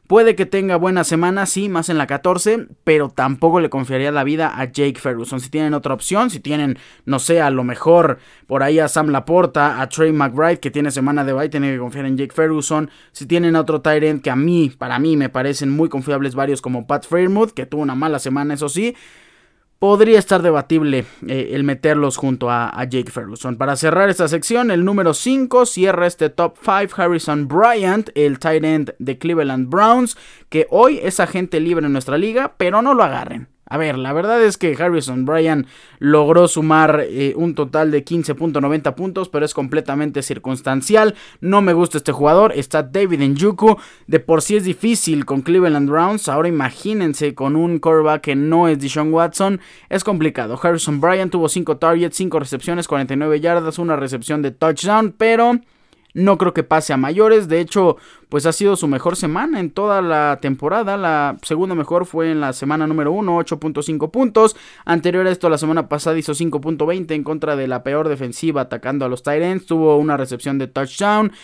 Puede que tenga buena semana, sí, más en la 14, pero tampoco le confiaría la vida a Jake Ferguson. Si tienen otra opción, si tienen, no sé, a lo mejor por ahí a Sam Laporta, a Trey McBride, que tiene semana de bye, tienen que confiar en Jake Ferguson. Si tienen otro tight end que para mí me parecen muy confiables varios como Pat Freiermuth, que tuvo una mala semana, eso sí, podría estar debatible el meterlos junto a Jake Ferguson. Para cerrar esta sección, el número 5 cierra este top 5, Harrison Bryant, el tight end de Cleveland Browns, que hoy es agente libre en nuestra liga, pero no lo agarren. A ver, la verdad es que Harrison Bryant logró sumar un total de 15.90 puntos, pero es completamente circunstancial. No me gusta este jugador. Está David Njoku. De por sí es difícil con Cleveland Browns. Ahora imagínense con un quarterback que no es Deshaun Watson. Es complicado. Harrison Bryant tuvo 5 targets, 5 recepciones, 49 yardas, una recepción de touchdown, pero no creo que pase a mayores. De hecho, pues ha sido su mejor semana en toda la temporada. La segunda mejor fue en la semana número 1, 8.5 puntos. Anterior a esto, la semana pasada hizo 5.20 en contra de la peor defensiva atacando a los tight ends. Tuvo una recepción de touchdown,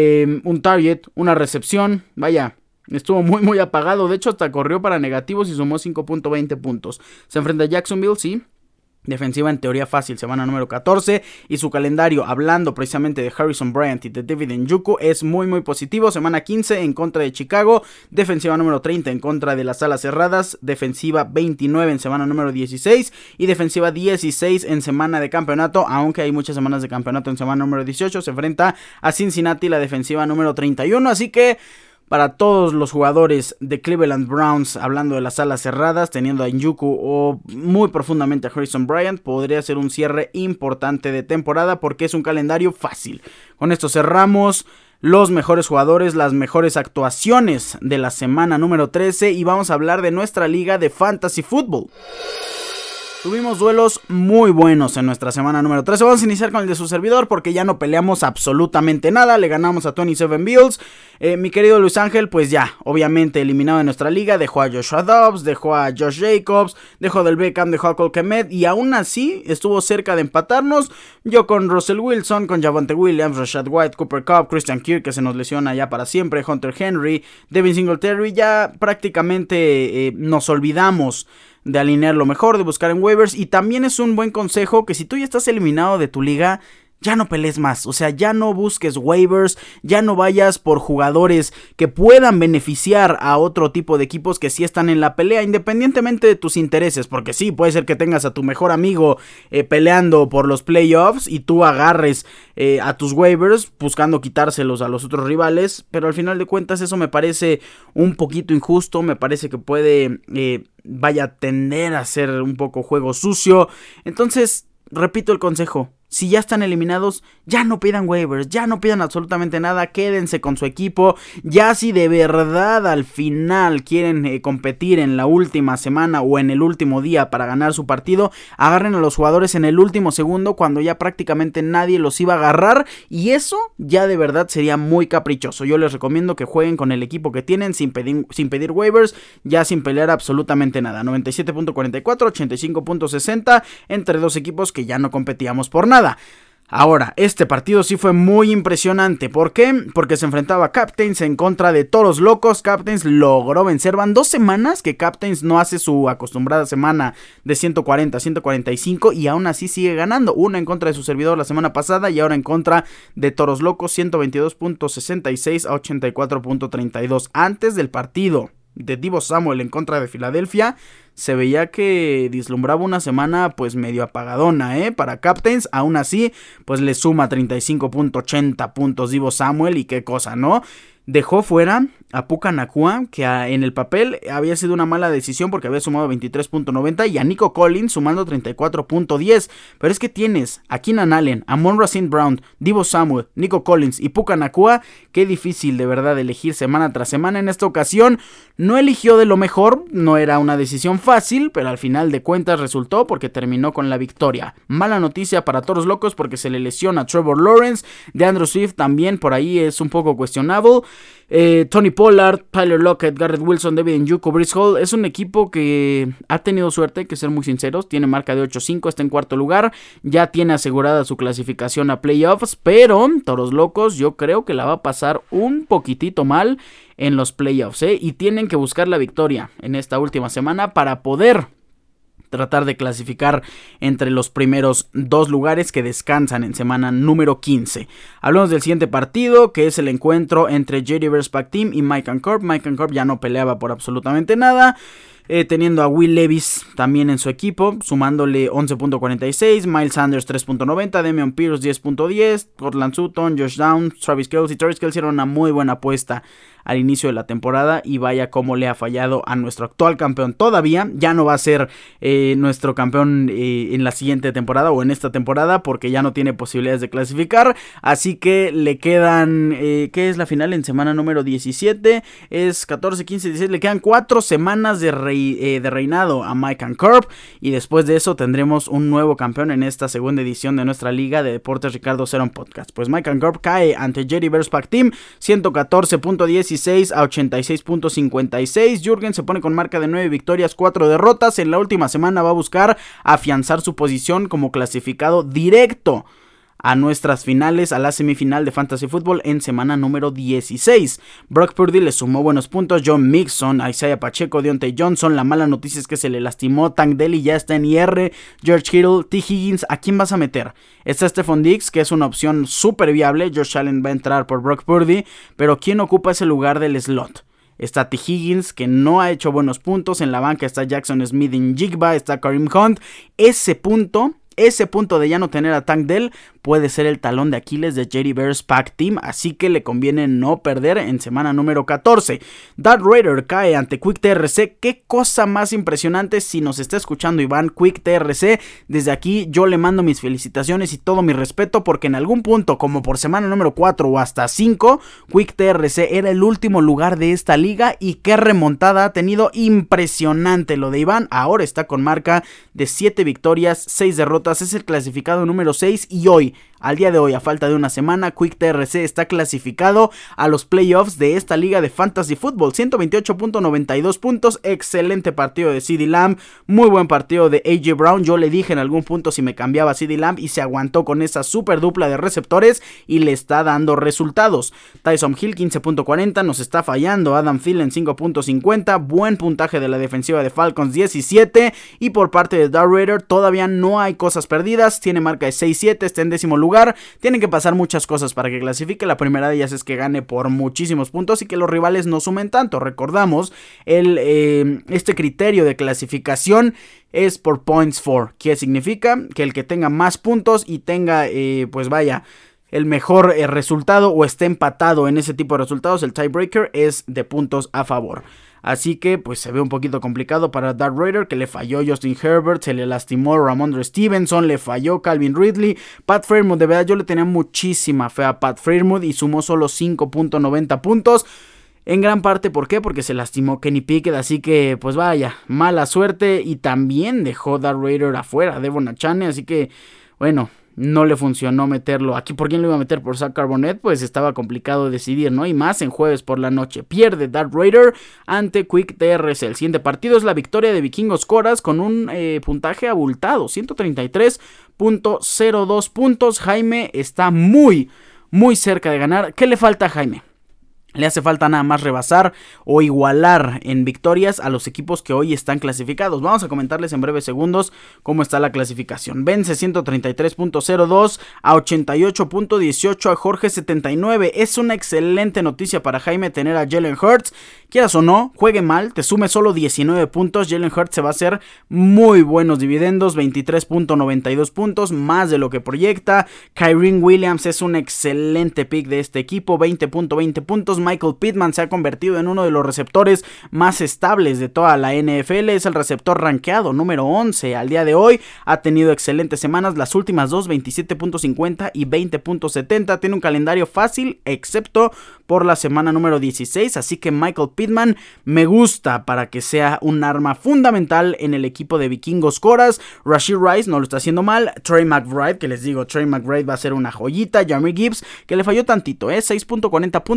un target, una recepción. Vaya, estuvo muy apagado. De hecho, hasta corrió para negativos y sumó 5.20 puntos. Se enfrenta a Jacksonville, sí. Defensiva en teoría fácil, semana número 14, y su calendario, hablando precisamente de Harrison Bryant y de David Njoku, es muy positivo. Semana 15 en contra de Chicago, defensiva número 30 en contra de las alas cerradas, defensiva 29 en semana número 16 y defensiva 16 en semana de campeonato, aunque hay muchas semanas de campeonato en semana número 18, se enfrenta a Cincinnati, la defensiva número 31, así que para todos los jugadores de Cleveland Browns, hablando de las alas cerradas, teniendo a Njoku o muy profundamente a Harrison Bryant, podría ser un cierre importante de temporada porque es un calendario fácil. Con esto cerramos los mejores jugadores, las mejores actuaciones de la semana número 13 y vamos a hablar de nuestra liga de Fantasy Football. Tuvimos duelos muy buenos en nuestra semana número 13. Vamos a iniciar con el de su servidor porque ya no peleamos absolutamente nada. Le ganamos a 27 Bills. Mi querido Luis Ángel, pues ya, obviamente eliminado de nuestra liga. Dejó a Joshua Dobbs, dejó a Josh Jacobs, dejó a Del Beckham, dejó a Cole Kmet. Y aún así estuvo cerca de empatarnos. Yo con Russell Wilson, con Javonte Williams, Rashad White, Cooper Kupp, Christian Kirk, que se nos lesiona ya para siempre, Hunter Henry, Devin Singletary. Ya prácticamente nos olvidamos de alinear lo mejor, de buscar en waivers. Y también es un buen consejo que si tú ya estás eliminado de tu liga, ya no pelees más, o sea, ya no busques waivers, ya no vayas por jugadores que puedan beneficiar a otro tipo de equipos que sí están en la pelea, independientemente de tus intereses, porque sí, puede ser que tengas a tu mejor amigo peleando por los playoffs y tú agarres a tus waivers buscando quitárselos a los otros rivales, pero al final de cuentas eso me parece un poquito injusto, me parece que puede, tender a ser un poco juego sucio. Entonces, repito el consejo. Si ya están eliminados, ya no pidan waivers, ya no pidan absolutamente nada, quédense con su equipo. Ya si de verdad al final quieren competir en la última semana o en el último día para ganar su partido, agarren a los jugadores en el último segundo cuando ya prácticamente nadie los iba a agarrar, y eso ya de verdad sería muy caprichoso. Yo les recomiendo que jueguen con el equipo que tienen sin pedir waivers, ya sin pelear absolutamente nada. 97.44, 85.60 entre dos equipos que ya no competíamos por nada. Ahora, este partido sí fue muy impresionante. ¿Por qué? Porque se enfrentaba a Captains en contra de Toros Locos. Captains logró vencer. Van 2 semanas que Captains no hace su acostumbrada semana de 140, 145 y aún así sigue ganando. Una en contra de su servidor la semana pasada y ahora en contra de Toros Locos, 122.66 a 84.32. Antes del partido de Deebo Samuel en contra de Filadelfia, se veía que vislumbraba una semana pues medio apagadona, para Captains. Aún así, pues le suma 35.80 puntos Deebo Samuel y qué cosa, ¿no? Dejó fuera a Puka Nacua, que en el papel había sido una mala decisión porque había sumado 23.90, y a Nico Collins sumando 34.10. Pero es que tienes a Keenan Allen, a Amon-Ra St. Brown, Deebo Samuel, Nico Collins y Puka Nacua. Qué difícil de verdad elegir semana tras semana. En esta ocasión no eligió de lo mejor, no era una decisión fácil, pero al final de cuentas resultó porque terminó con la victoria. Mala noticia para Toros Locos porque se le lesiona a Trevor Lawrence. De Andrew Swift también por ahí es un poco cuestionable. Tony Pollard, Tyler Lockett, Garrett Wilson, David Njoku, Breece Hall. Es un equipo que ha tenido suerte, hay que ser muy sinceros. Tiene marca de 8-5, está en cuarto lugar. Ya tiene asegurada su clasificación a playoffs. Pero, toros locos, yo creo que la va a pasar un poquitito mal en los playoffs, y tienen que buscar la victoria en esta última semana para poder tratar de clasificar entre los primeros 2 lugares que descansan en semana número 15. Hablamos del siguiente partido, que es el encuentro entre Jerry vs. Pack Team y Mike Corp. Mike Corp ya no peleaba por absolutamente nada, teniendo a Will Levis también en su equipo, sumándole 11.46, Miles Sanders 3.90, Dameon Pierce 10.10, Cortland Sutton, Josh Downs, Travis Kelce era una muy buena apuesta al inicio de la temporada, y vaya cómo le ha fallado a nuestro actual campeón. Todavía ya no va a ser nuestro campeón en la siguiente temporada o en esta temporada, porque ya no tiene posibilidades de clasificar, así que le quedan, ¿qué es la final? En semana número 17, es 14, 15, 16, le quedan 4 semanas de reinado a Mike Corp, y después de eso tendremos un nuevo campeón en esta segunda edición de nuestra liga de deportes Ricardo Cerón Podcast. Pues Mike Corp cae ante Jerry vs. Pack Team, 114.16 a 86.56. Jürgen se pone con marca de 9 victorias, 4 derrotas. En la última semana va a buscar afianzar su posición como clasificado directo a nuestras finales, a la semifinal de Fantasy Football en semana número 16. Brock Purdy le sumó buenos puntos, John Mixon, Isaiah Pacheco, Deontay Johnson. La mala noticia es que se le lastimó Tank Dell, ya está en IR. George Kittle, T. Higgins, ¿a quién vas a meter? Está Stephon Diggs, que es una opción súper viable. Josh Allen va a entrar por Brock Purdy, pero ¿quién ocupa ese lugar del slot? Está T. Higgins, que no ha hecho buenos puntos. En la banca está Jackson Smith y Njigba, está Kareem Hunt. Ese punto de ya no tener a Tank Dell puede ser el talón de Aquiles de Jerry vs. Pack Team, así que le conviene no perder en semana número 14. Darth Raider cae ante Quick TRC. Qué cosa más impresionante. Si nos está escuchando Iván, Quick TRC, desde aquí yo le mando mis felicitaciones y todo mi respeto, porque en algún punto, como por semana número 4 o hasta 5, Quick TRC era el último lugar de esta liga, y qué remontada ha tenido. Impresionante lo de Iván. Ahora está con marca de 7 victorias, 6 derrotas, es el clasificado número 6, y hoy, al día de hoy, a falta de una semana, Quick TRC está clasificado a los playoffs de esta liga de Fantasy Football. 128.92 puntos, excelente partido de CeeDee Lamb, muy buen partido de AJ Brown. Yo le dije en algún punto si me cambiaba a CeeDee Lamb, y se aguantó con esa super dupla de receptores y le está dando resultados. Tyson Hill 15.40, nos está fallando. Adam Thielen 5.50, buen puntaje de la defensiva de Falcons 17, y por parte de Darth Raider todavía no hay cosas perdidas, tiene marca de 6-7, está en 10º lugar. Tienen que pasar muchas cosas para que clasifique. La primera de ellas es que gane por muchísimos puntos y que los rivales no sumen tanto. Recordamos, este criterio de clasificación es por points for, que significa que el que tenga más puntos y tenga, pues vaya, el mejor resultado, o esté empatado en ese tipo de resultados, el tiebreaker es de puntos a favor. Así que pues se ve un poquito complicado para Darth Raider, que le falló Justin Herbert, se le lastimó Ramondre Stevenson, le falló Calvin Ridley. Pat Freiermuth, de verdad yo le tenía muchísima fe a Pat Freiermuth y sumó solo 5.90 puntos. En gran parte, ¿por qué? Porque se lastimó Kenny Pickett, así que pues vaya, mala suerte, y también dejó Darth Raider afuera, Devon Achane, así que bueno, no le funcionó meterlo aquí. ¿Por quién lo iba a meter? ¿Por Zach Carbonet? Pues estaba complicado decidir, ¿no? Y más en jueves por la noche. Pierde Darth Raider ante Quick TRC. El siguiente partido es la victoria de Vikingos Coras con un puntaje abultado, 133.02 puntos. Jaime está muy cerca de ganar. ¿Qué le falta a Jaime? Le hace falta nada más rebasar o igualar en victorias a los equipos que hoy están clasificados. Vamos a comentarles en breves segundos cómo está la clasificación. Vence 133.02 a 88.18 a Jorge 79. Es una excelente noticia para Jaime tener a Jalen Hurts. Quieras o no, juegue mal, te sume solo 19 puntos. Jalen Hurts se va a hacer muy buenos dividendos, 23.92 puntos, más de lo que proyecta. Kyren Williams es un excelente pick de este equipo, 20.20 puntos. Michael Pittman se ha convertido en uno de los receptores más estables de toda la NFL. Es el receptor rankeado número 11 al día de hoy. Ha tenido excelentes semanas, las últimas dos, 27.50 y 20.70. Tiene un calendario fácil, excepto por la semana número 16. Así que Michael Pittman me gusta para que sea un arma fundamental en el equipo de Vikingos Coras. Rashee Rice no lo está haciendo mal. Trey McBride, que les digo, Trey McBride va a ser una joyita. Jahmyr Gibbs, que le falló tantito, 6.40 puntos, pero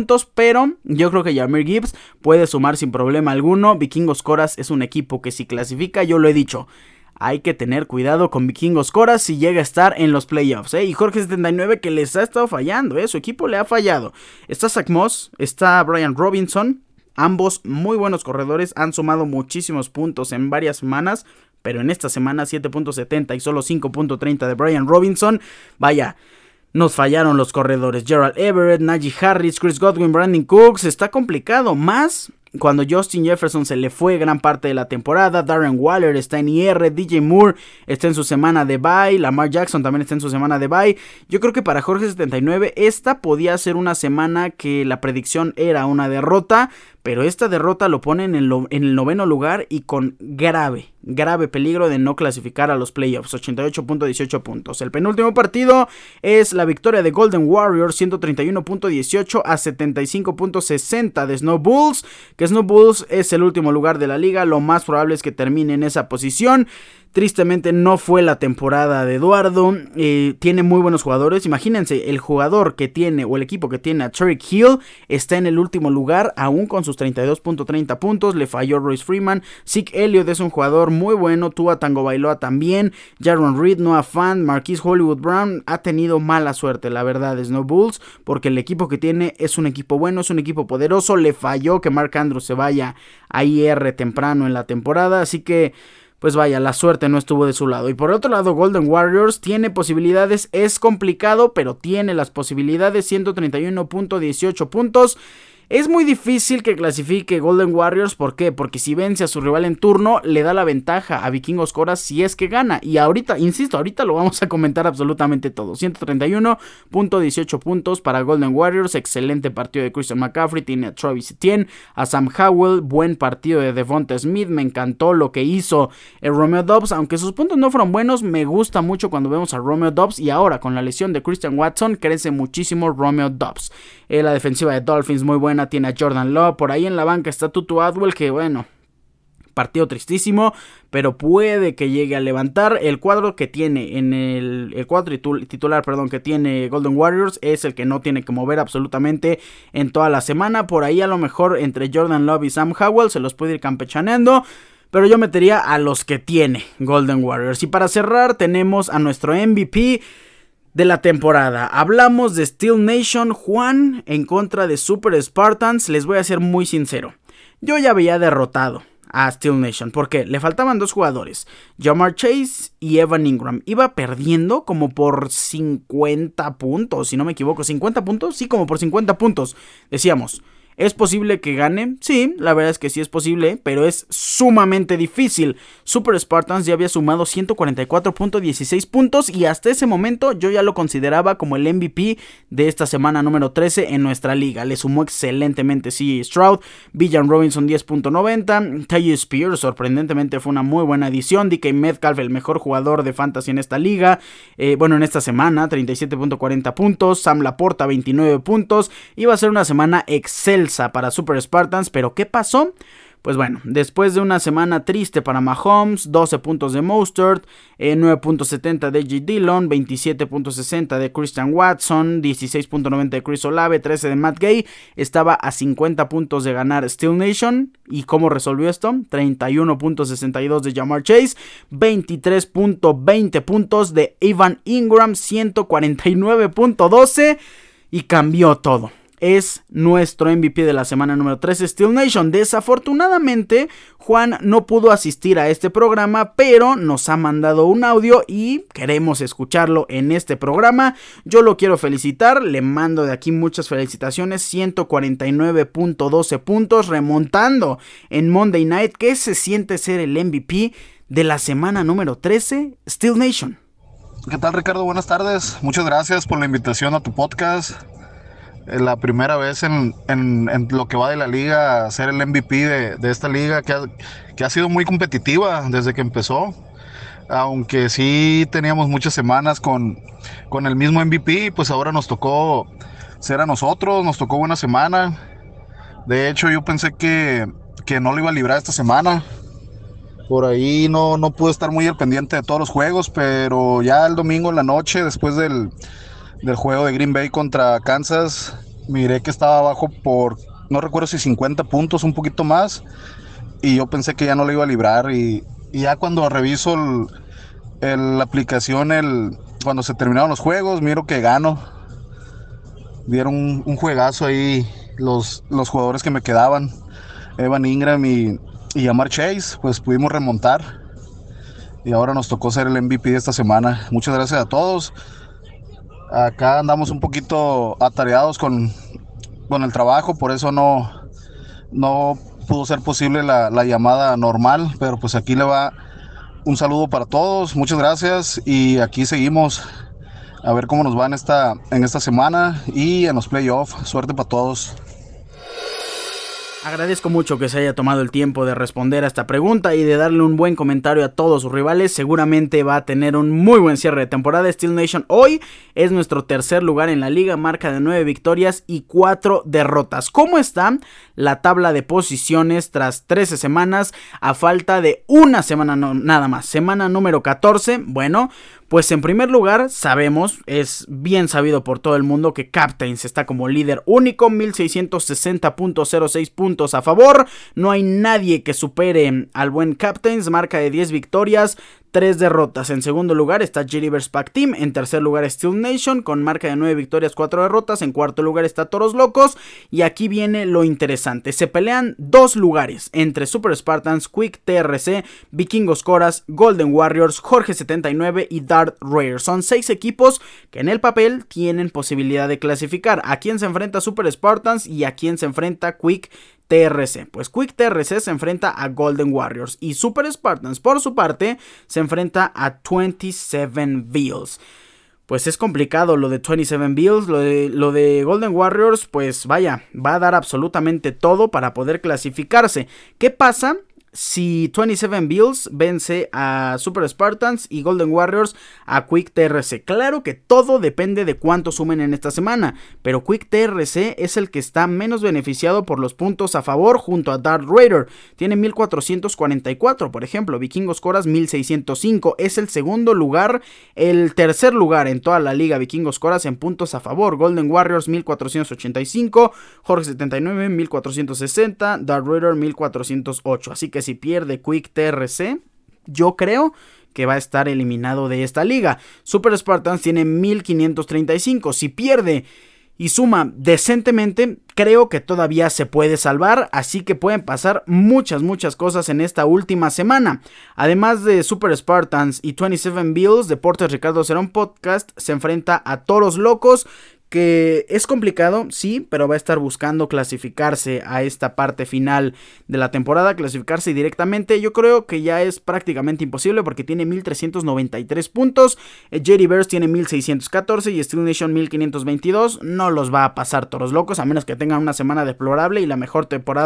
pero yo creo que Jahmyr Gibbs puede sumar sin problema alguno. Vikingos Coras es un equipo que si clasifica, yo lo he dicho, hay que tener cuidado con Vikingos Coras si llega a estar en los playoffs, Y Jorge79 que les ha estado fallando, Su equipo le ha fallado. Está Zach Moss, está Brian Robinson, ambos muy buenos corredores, han sumado muchísimos puntos en varias semanas, pero en esta semana 7.70 y solo 5.30 de Brian Robinson. Vaya, nos fallaron los corredores. Gerald Everett, Najee Harris, Chris Godwin, Brandon Cooks. Está complicado. Más cuando Justin Jefferson se le fue gran parte de la temporada. Darren Waller está en IR. DJ Moore está en su semana de bye. Lamar Jackson también está en su semana de bye. Yo creo que para Jorge79 esta podía ser una semana que la predicción era una derrota, pero esta derrota lo pone en el 9º lugar y con grave peligro de no clasificar a los playoffs. 88.18 puntos. El penúltimo partido es la victoria de Golden Warriors, 131.18 a 75.60 de Snow Bulls, que Snow Bulls es el último lugar de la liga. Lo más probable es que termine en esa posición. Tristemente no fue la temporada de Eduardo. Tiene muy buenos jugadores. Imagínense, el jugador que tiene o el equipo que tiene a Tyreek Hill está en el último lugar, aún con sus 32.30 puntos. Le falló Royce Freeman. Zeke Elliott es un jugador muy bueno. Tua Tagovailoa también. Jaron Reed, Noah Fant, Marquise Hollywood Brown. Ha tenido mala suerte, la verdad, de Snow Bulls, porque el equipo que tiene es un equipo bueno, es un equipo poderoso. Le falló que Mark Andrews se vaya a IR temprano en la temporada, así que pues vaya, la suerte no estuvo de su lado. Y por otro lado, Golden Warriors tiene posibilidades, es complicado, pero tiene las posibilidades, 131.18 puntos. Es muy difícil que clasifique Golden Warriors, ¿por qué? Porque si vence a su rival en turno, le da la ventaja a Vikingos Coras si es que gana. Y ahorita, insisto, ahorita lo vamos a comentar absolutamente todo. 131.18 puntos para Golden Warriors, excelente partido de Christian McCaffrey, tiene a Travis Etienne, a Sam Howell, buen partido de Devonta Smith, me encantó lo que hizo el Romeo Doubs, aunque sus puntos no fueron buenos, me gusta mucho cuando vemos a Romeo Doubs, y ahora con la lesión de Christian Watson, crece muchísimo Romeo Doubs. La defensiva de Dolphins muy buena, tiene a Jordan Love, por ahí en la banca está Tutu Atwell, que bueno, partido tristísimo, pero puede que llegue a levantar. El cuadro que tiene en el cuadro titular, que tiene Golden Warriors es el que no tiene que mover absolutamente en toda la semana. Por ahí a lo mejor entre Jordan Love y Sam Howell se los puede ir campechaneando, pero yo metería a los que tiene Golden Warriors. Y para cerrar tenemos a nuestro MVP de la temporada. Hablamos de Steel Nation, Juan, en contra de Super Spartans. Les voy a ser muy sincero, yo ya había derrotado a Steel Nation, porque le faltaban dos jugadores, Ja'Marr Chase y Evan Ingram. Iba perdiendo como por 50 puntos, si no me equivoco. 50 puntos, sí, como por 50 puntos. Decíamos, ¿es posible que gane? Sí, la verdad es que sí es posible, pero es sumamente difícil. Super Spartans ya había sumado 144.16 puntos y hasta ese momento yo ya lo consideraba como el MVP de esta semana número 13 en nuestra liga. Le sumó excelentemente C.J. Stroud, Villan Robinson 10.90, Tyjae Spears sorprendentemente fue una muy buena adición, DK Metcalf el mejor jugador de fantasy en esta liga, en esta semana 37.40 puntos, Sam Laporta 29 puntos, iba a ser una semana excelsa para Super Spartans, pero ¿qué pasó? Pues bueno, después de una semana triste para Mahomes, 12 puntos de Mostert, 9.70 de J. Dillon, 27.60 de Christian Watson, 16.90 de Chris Olave, 13 de Matt Gay, estaba a 50 puntos de ganar Steel Nation. ¿Y cómo resolvió esto? 31.62 de Ja'Marr Chase, 23.20 puntos de Evan Ingram, 149.12 y cambió todo. Es nuestro MVP de la semana número 13, Steel Nation. Desafortunadamente, Juan no pudo asistir a este programa, pero nos ha mandado un audio y queremos escucharlo en este programa. Yo lo quiero felicitar, le mando de aquí muchas felicitaciones, 149.12 puntos, remontando en Monday Night. ¿Qué se siente ser el MVP de la semana número 13, Steel Nation? ¿Qué tal, Ricardo? Buenas tardes. Muchas gracias por la invitación a tu podcast. La primera vez en lo que va de la liga, ser el MVP de esta liga que ha sido muy competitiva desde que empezó, aunque sí teníamos muchas semanas con el mismo MVP, pues ahora nos tocó ser a nosotros, nos tocó buena semana. De hecho yo pensé que no lo iba a librar esta semana, por ahí no pude estar muy al pendiente de todos los juegos, pero ya el domingo en la noche, después del juego de Green Bay contra Kansas, miré que estaba abajo por, no recuerdo si 50 puntos, un poquito más, y yo pensé que ya no lo iba a librar, y ya cuando reviso la aplicación, cuando se terminaron los juegos, miro que gano. Dieron un juegazo ahí los jugadores que me quedaban, Evan Ingram y Jamar Chase, pues pudimos remontar y ahora nos tocó ser el MVP de esta semana. Muchas gracias a todos. Acá andamos un poquito atareados con el trabajo, por eso no pudo ser posible la llamada normal, pero pues aquí le va un saludo para todos, muchas gracias y aquí seguimos a ver cómo nos va en esta semana y en los playoffs. Suerte para todos. Agradezco mucho que se haya tomado el tiempo de responder a esta pregunta y de darle un buen comentario a todos sus rivales. Seguramente va a tener un muy buen cierre de temporada. Steel Nation hoy es nuestro tercer lugar en la liga, marca de 9 victorias y 4 derrotas. ¿Cómo está la tabla de posiciones tras 13 semanas a falta de una semana nada más? Semana número 14, bueno, pues en primer lugar sabemos, es bien sabido por todo el mundo que Captains está como líder único, 1660.06 puntos a favor, no hay nadie que supere al buen Captains, marca de 10 victorias, 3 derrotas. En segundo lugar está Jerryverse Pack Team. En tercer lugar Steel Nation con marca de 9 victorias, 4 derrotas. En cuarto lugar está Toros Locos. Y aquí viene lo interesante. Se pelean 2 lugares entre Super Spartans, Quick TRC, Vikingos Coras, Golden Warriors, Jorge 79 y Dart Raiders. Son 6 equipos que en el papel tienen posibilidad de clasificar. ¿A quién se enfrenta Super Spartans y a quién se enfrenta Quick TRC? Pues Quick TRC se enfrenta a Golden Warriors y Super Spartans por su parte se enfrenta a 27 Bills. Pues es complicado lo de 27 Bills, lo de Golden Warriors, pues vaya, va a dar absolutamente todo para poder clasificarse. ¿Qué pasa si 27 Bills vence a Super Spartans y Golden Warriors a Quick TRC? Claro que todo depende de cuánto sumen en esta semana, pero Quick TRC es el que está menos beneficiado por los puntos a favor junto a Dart Raider. Tiene 1444, por ejemplo. Vikingos Coras 1605. Es el segundo lugar, el tercer lugar en toda la liga. Vikingos Coras en puntos a favor. Golden Warriors 1485. Jorge 79 1460. Dart Raider 1408. Así que si pierde Quick TRC, yo creo que va a estar eliminado de esta liga. Super Spartans tiene 1535. Si pierde y suma decentemente, creo que todavía se puede salvar, así que pueden pasar muchas cosas en esta última semana. Además de Super Spartans y 27 Bills, Deportes Ricardo Cerón Podcast se enfrenta a Toros Locos, que es complicado, sí, pero va a estar buscando clasificarse a esta parte final de la temporada, clasificarse directamente. Yo creo que ya es prácticamente imposible porque tiene 1393 puntos, Jerryverse tiene 1614 y Steel Nation 1522. No los va a pasar Toros Locos, a menos que tengan una semana deplorable y la mejor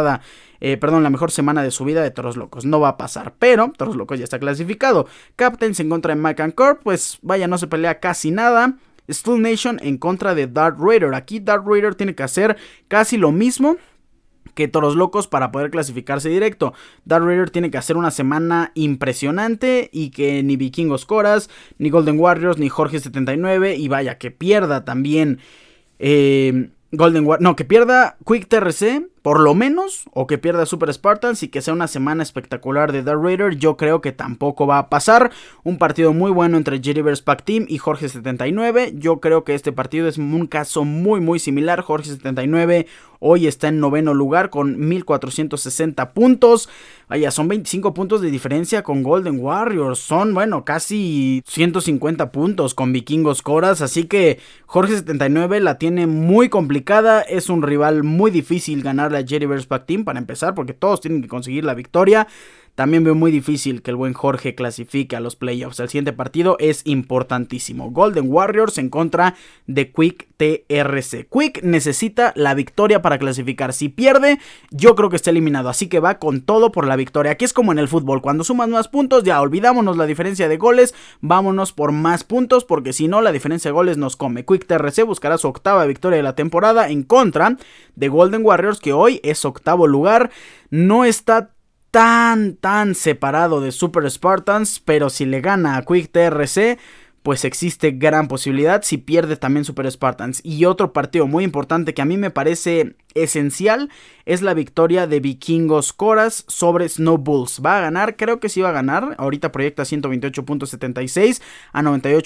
la mejor semana de su vida de Toros Locos. No va a pasar, pero Toros Locos ya está clasificado. Captains en contra de Mike Corp, pues vaya, no se pelea casi nada. Steel Nation en contra de Dart Raider. Aquí Dart Raider tiene que hacer casi lo mismo que Toros Locos para poder clasificarse directo. Dart Raider tiene que hacer una semana impresionante y que ni Vikingos Coras, ni Golden Warriors, ni Jorge 79 y vaya que pierda también que pierda Quick TRC por lo menos, o que pierda Super Spartans y que sea una semana espectacular de Dart Raider. Yo creo que tampoco va a pasar. Un partido muy bueno entre Jerryverse Pack Team y Jorge 79. Yo creo que este partido es un caso muy similar. Jorge 79 hoy está en noveno lugar con 1460 puntos. Vaya, son 25 puntos de diferencia con Golden Warriors. Son, bueno, casi 150 puntos con Vikingos Coras. Así que Jorge 79 la tiene muy complicada. Es un rival muy difícil ganarle a Jerryverse Pack Team para empezar, porque todos tienen que conseguir la victoria. También veo muy difícil que el buen Jorge clasifique a los playoffs. El siguiente partido es importantísimo. Golden Warriors en contra de Quick TRC. Quick necesita la victoria para clasificar. Si pierde, yo creo que está eliminado. Así que va con todo por la victoria. Aquí es como en el fútbol. Cuando sumas más puntos, ya olvidámonos la diferencia de goles. Vámonos por más puntos, porque si no, la diferencia de goles nos come. Quick TRC buscará su octava victoria de la temporada en contra de Golden Warriors, que hoy es octavo lugar. No está tan separado de Super Spartans, pero si le gana a Quick TRC, pues existe gran posibilidad si pierde también Super Spartans. Y otro partido muy importante que a mí me parece esencial es la victoria de Vikingos Coras sobre Snow Bulls. Va a ganar, creo que sí va a ganar. Ahorita proyecta 128.76 a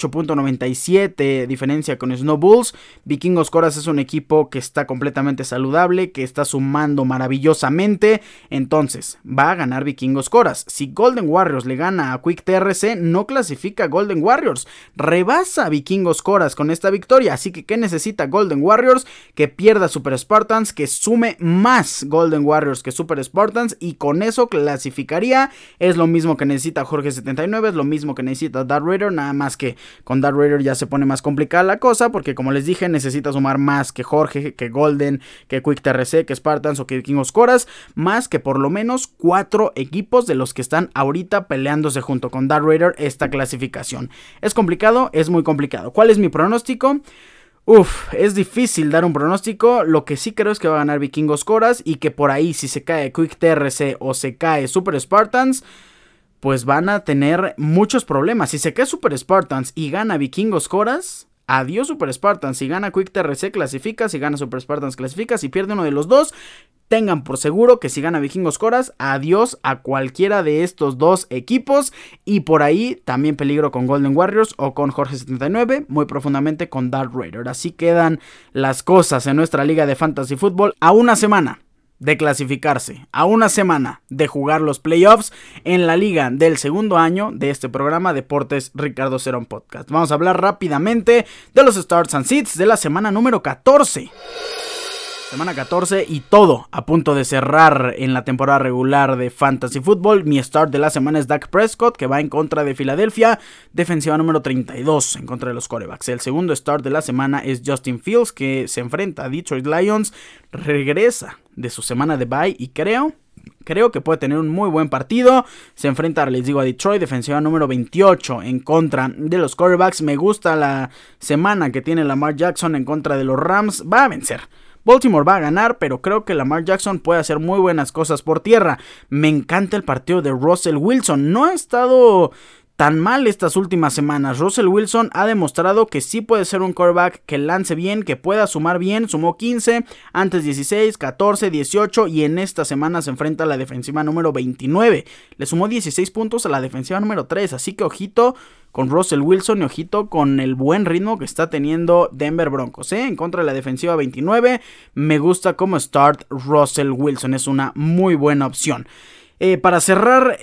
98.97 diferencia con Snow Bulls. Vikingos Coras es un equipo que está completamente saludable, que está sumando maravillosamente. Entonces, va a ganar Vikingos Coras. Si Golden Warriors le gana a Quick TRC, no clasifica Golden Warriors. Rebasa a Vikingos Coras con esta victoria. Así que, ¿qué necesita Golden Warriors? Que pierda Super Spartans, que sume más Golden Warriors que Super Spartans, y con eso clasificaría. Es lo mismo que necesita Jorge79, es lo mismo que necesita Darth Raider, nada más que con Darth Raider ya se pone más complicada la cosa, porque como les dije, necesita sumar más que Jorge, que Golden, que Quick TRC, que Spartans o que Vikingos Coras, más que por lo menos 4 equipos de los que están ahorita peleándose junto con Darth Raider esta clasificación. Es complicado, es muy complicado. ¿Cuál es mi pronóstico? Es difícil dar un pronóstico. Lo que sí creo es que va a ganar Vikingos Coras, y que por ahí, si se cae Quick TRC o se cae Super Spartans, pues van a tener muchos problemas. Si se cae Super Spartans y gana Vikingos Coras, adiós Super Spartans. Si gana Quick TRC, clasifica. Si gana Super Spartans, clasifica. Si pierde uno de los dos, tengan por seguro que si gana Vikingos Coras, adiós a cualquiera de estos dos equipos. Y por ahí también peligro con Golden Warriors o con Jorge79, muy profundamente con Darth Raider. Así quedan las cosas en nuestra liga de Fantasy Football a una semana de clasificarse, a una semana de jugar los playoffs en la liga del segundo año de este programa Deportes Ricardo Cerón Podcast. Vamos a hablar rápidamente de los starts and sits de la semana número 14. Semana 14 y todo a punto de cerrar en la temporada regular de Fantasy Football. Mi start de la semana es Dak Prescott, que va en contra de Filadelfia, defensiva número 32 en contra de los quarterbacks. El segundo start de la semana es Justin Fields, que se enfrenta a Detroit Lions, regresa de su semana de bye y creo que puede tener un muy buen partido. Se enfrenta, les digo, a Detroit, defensiva número 28 en contra de los quarterbacks. Me gusta la semana que tiene Lamar Jackson en contra de los Rams. Va a vencer. Baltimore va a ganar, pero creo que Lamar Jackson puede hacer muy buenas cosas por tierra. Me encanta el partido de Russell Wilson. No ha estado tan mal estas últimas semanas. Russell Wilson ha demostrado que sí puede ser un quarterback que lance bien, que pueda sumar bien. Sumó 15, antes 16, 14, 18 y en esta semana se enfrenta a la defensiva número 29. Le sumó 16 puntos a la defensiva número 3, así que ojito con Russell Wilson y ojito con el buen ritmo que está teniendo Denver Broncos, en contra de la defensiva 29. Me gusta como start Russell Wilson, es una muy buena opción. Para cerrar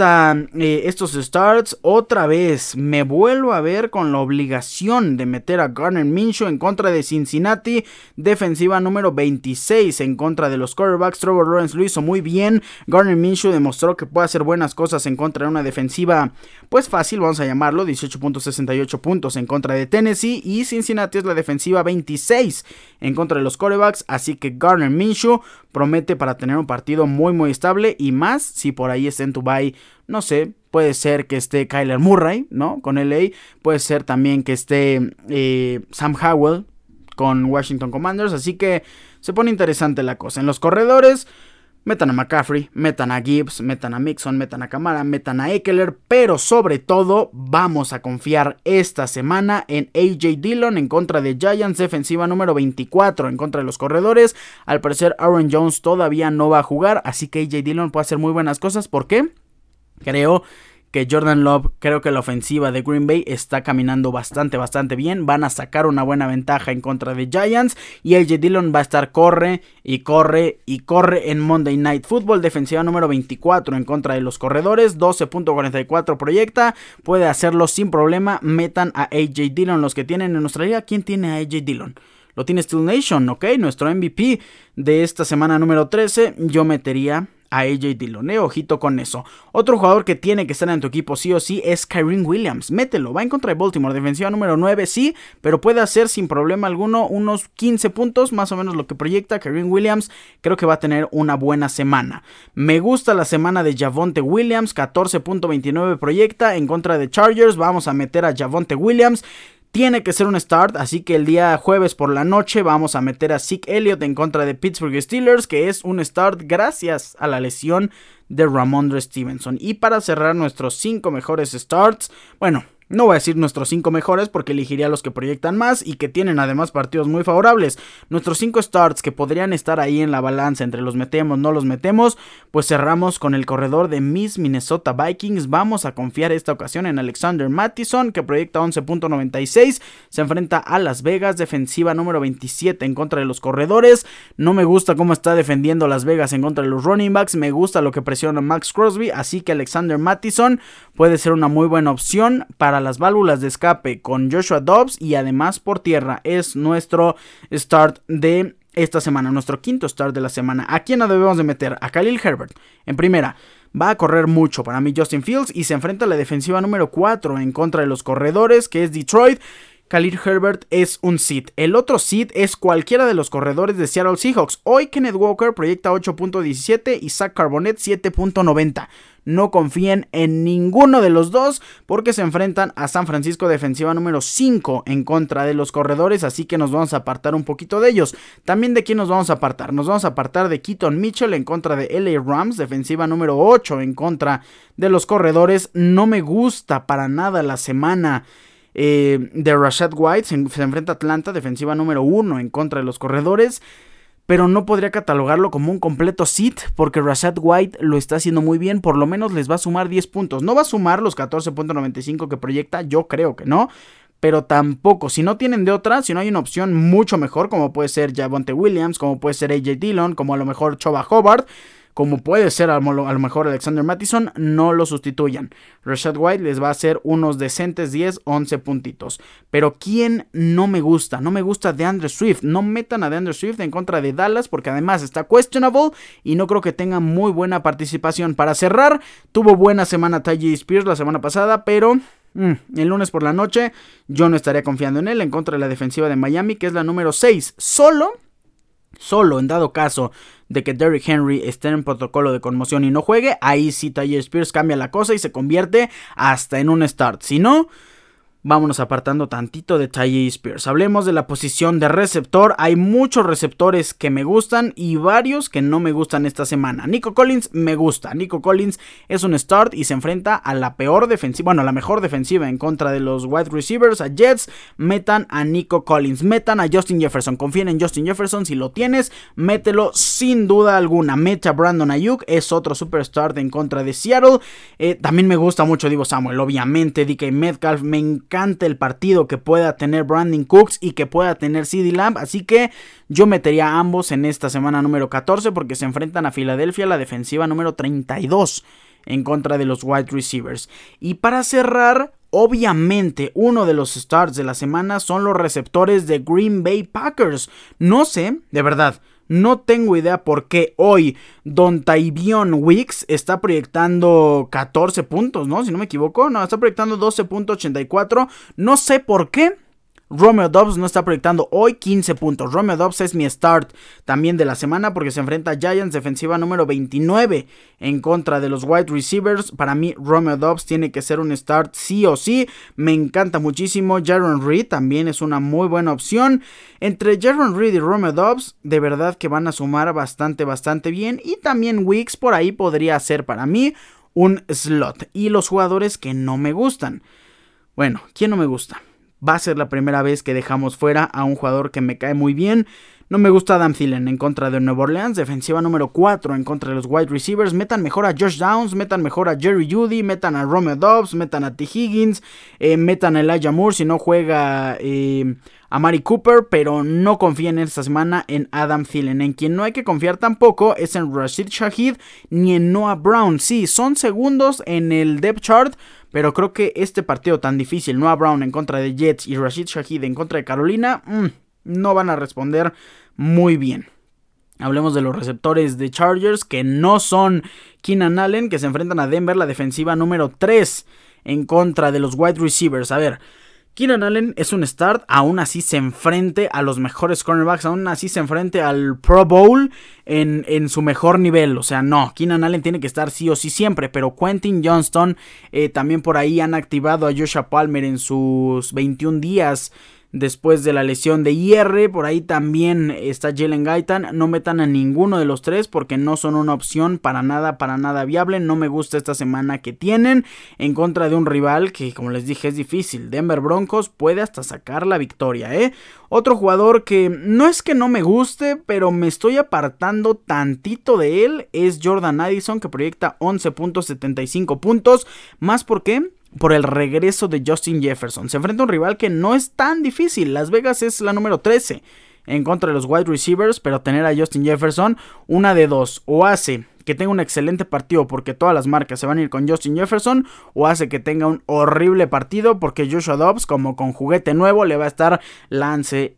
estos starts, otra vez me vuelvo a ver con la obligación de meter a Gardner Minshew en contra de Cincinnati, defensiva número 26 en contra de los quarterbacks. Trevor Lawrence lo hizo muy bien. Gardner Minshew demostró que puede hacer buenas cosas en contra de una defensiva pues fácil, vamos a llamarlo, 18.68 puntos en contra de Tennessee, y Cincinnati es la defensiva 26 en contra de los quarterbacks, así que Gardner Minshew promete para tener un partido muy estable, y más si por ahí está en tu bye, no sé, puede ser que esté Kyler Murray, ¿no? Con LA, puede ser también que esté Sam Howell con Washington Commanders, así que se pone interesante la cosa. En los corredores, metan a McCaffrey, metan a Gibbs, metan a Mixon, metan a Kamara, metan a Ekeler, pero sobre todo vamos a confiar esta semana en AJ Dillon en contra de Giants, defensiva número 24 en contra de los corredores. Al parecer Aaron Jones todavía no va a jugar, así que AJ Dillon puede hacer muy buenas cosas. ¿Por qué? Creo que Jordan Love, creo que la ofensiva de Green Bay está caminando bastante bien. Van a sacar una buena ventaja en contra de Giants. Y AJ Dillon va a estar corre en Monday Night Football. Defensiva número 24 en contra de los corredores. 12.44 proyecta. Puede hacerlo sin problema. Metan a AJ Dillon. Los que tienen en nuestra liga, ¿quién tiene a AJ Dillon? Lo tiene Steel Nation, ¿ok? Nuestro MVP de esta semana número 13. Yo metería a AJ Dillon, ojito con eso. Otro jugador que tiene que estar en tu equipo sí o sí es Kyren Williams. Mételo, va en contra de Baltimore, defensiva número 9, sí, pero puede hacer sin problema alguno unos 15 puntos, más o menos lo que proyecta Kyren Williams. Creo que va a tener una buena semana. Me gusta la semana de Javonte Williams, 14.29 proyecta en contra de Chargers. Vamos a meter a Javonte Williams. Tiene que ser un start, así que el día jueves por la noche vamos a meter a Zeke Elliott en contra de Pittsburgh Steelers, que es un start gracias a la lesión de Ramondre Stevenson. Y para cerrar nuestros 5 mejores starts, bueno, No voy a decir nuestros 5 mejores porque elegiría los que proyectan más y que tienen además partidos muy favorables. Nuestros 5 starts que podrían estar ahí en la balanza entre los metemos, no los metemos, pues cerramos con el corredor de mis Minnesota Vikings. Vamos a confiar esta ocasión en Alexander Mattison, que proyecta 11.96. Se enfrenta a Las Vegas, defensiva número 27 en contra de los corredores. No me gusta cómo está defendiendo Las Vegas en contra de los running backs. Me gusta lo que presiona Max Crosby, así que Alexander Mattison puede ser una muy buena opción para las válvulas de escape con Joshua Dobbs, y además por tierra es nuestro start de esta semana, nuestro quinto start de la semana. ¿A quién no debemos de meter? A Khalil Herbert. En primera, va a correr mucho para mí Justin Fields y se enfrenta a la defensiva número 4 en contra de los corredores, que es Detroit. Khalil Herbert es un sit. El otro sit es cualquiera de los corredores de Seattle Seahawks. Hoy Kenneth Walker proyecta 8.17 y Zach Carbonet 7.90. No confíen en ninguno de los dos porque se enfrentan a San Francisco, defensiva número 5 en contra de los corredores, así que nos vamos a apartar un poquito de ellos. También de quién nos vamos a apartar. Nos vamos a apartar de Keaton Mitchell en contra de LA Rams, defensiva número 8 en contra de los corredores. No me gusta para nada la semana de Rashad White. Se enfrenta a Atlanta, defensiva número 1 en contra de los corredores, pero no podría catalogarlo como un completo sit porque Rashad White lo está haciendo muy bien. Por lo menos les va a sumar 10 puntos. No va a sumar los 14.95 que proyecta, yo creo que no, pero tampoco, si no tienen de otra, si no hay una opción mucho mejor, como puede ser Javonte Williams, como puede ser AJ Dillon, como a lo mejor Chuba Hubbard, como puede ser a lo mejor Alexander Mattison, no lo sustituyan. Rashad White les va a hacer unos decentes 10, 11 puntitos. Pero ¿quién no me gusta? No me gusta DeAndre Swift. No metan a DeAndre Swift en contra de Dallas porque además está questionable y no creo que tenga muy buena participación. Para cerrar, tuvo buena semana Tyjae Spears la semana pasada, pero el lunes por la noche yo no estaría confiando en él en contra de la defensiva de Miami, que es la número 6. Solo en dado caso de que Derrick Henry esté en protocolo de conmoción y no juegue, ahí sí Tyjae Spears cambia la cosa y se convierte hasta en un start. Si no, vámonos apartando tantito de Tyjae Spears. Hablemos de la posición de receptor. Hay muchos receptores que me gustan y varios que no me gustan esta semana. Nico Collins me gusta. Nico Collins es un start y se enfrenta a la peor defensiva, bueno, a la mejor defensiva en contra de los wide receivers, a Jets. Metan a Nico Collins, metan a Justin Jefferson. Confíen en Justin Jefferson, si lo tienes, mételo sin duda alguna. Mete a Brandon Ayuk, es otro superstar en contra de Seattle. También me gusta mucho Deebo Samuel, obviamente. DK Metcalf, me encanta el partido que pueda tener Brandon Cooks y que pueda tener CeeDee Lamb, así que yo metería a ambos en esta semana número 14 porque se enfrentan a Filadelfia, la defensiva número 32 en contra de los wide receivers. Y para cerrar, obviamente uno de los starts de la semana son los receptores de Green Bay Packers. No sé, de verdad, no tengo idea por qué hoy Don Tyvion Wicks está proyectando 14 puntos, ¿no? Si no me equivoco, no, está proyectando 12.84. No sé por qué Romeo Doubs no está proyectando hoy 15 puntos. Romeo Doubs es mi start también de la semana porque se enfrenta a Giants, defensiva número 29 en contra de los wide receivers. Para mí Romeo Doubs tiene que ser un start sí o sí. Me encanta muchísimo. Jaron Reed también es una muy buena opción. Entre Jaron Reed y Romeo Doubs, de verdad que van a sumar bastante bien. Y también Wicks por ahí podría ser para mí un slot. Y los jugadores que no me gustan. Bueno, ¿quién no me gusta? Va a ser la primera vez que dejamos fuera a un jugador que me cae muy bien. No me gusta Adam Thielen en contra de Nueva Orleans, defensiva número 4 en contra de los wide receivers. Metan mejor a Josh Downs, metan mejor a Jerry Jeudy, metan a Romeo Doubs, metan a T. Higgins, metan a Elijah Moore si no juega a Mari Cooper, pero no confíen esta semana en Adam Thielen. En quien no hay que confiar tampoco es en Rashid Shaheed ni en Noah Brown. Sí, son segundos en el depth chart, pero creo que este partido tan difícil, Noah Brown en contra de Jets y Rashid Shaheed en contra de Carolina, no van a responder muy bien. Hablemos de los receptores de Chargers, que no son Keenan Allen, que se enfrentan a Denver, la defensiva número 3 en contra de los wide receivers. A ver, Keenan Allen es un start, aún así se enfrente a los mejores cornerbacks, aún así se enfrente al Pro Bowl en su mejor nivel. O sea, no, Keenan Allen tiene que estar sí o sí siempre, pero Quentin Johnston, también por ahí han activado a Joshua Palmer en sus 21 días después de la lesión de IR. Por ahí también está Jalen Guyton. No metan a ninguno de los tres porque no son una opción para nada viable. No me gusta esta semana que tienen en contra de un rival que, como les dije, es difícil. Denver Broncos puede hasta sacar la victoria, Otro jugador que no es que no me guste, pero me estoy apartando tantito de él, es Jordan Addison, que proyecta 11.75 puntos. ¿Más por qué? Por el regreso de Justin Jefferson. Se enfrenta a un rival que no es tan difícil. Las Vegas es la número 13 en contra de los wide receivers, pero tener a Justin Jefferson, una de dos: o hace que tenga un excelente partido porque todas las marcas se van a ir con Justin Jefferson, o hace que tenga un horrible partido porque Joshua Dobbs, como con juguete nuevo, le va a estar lance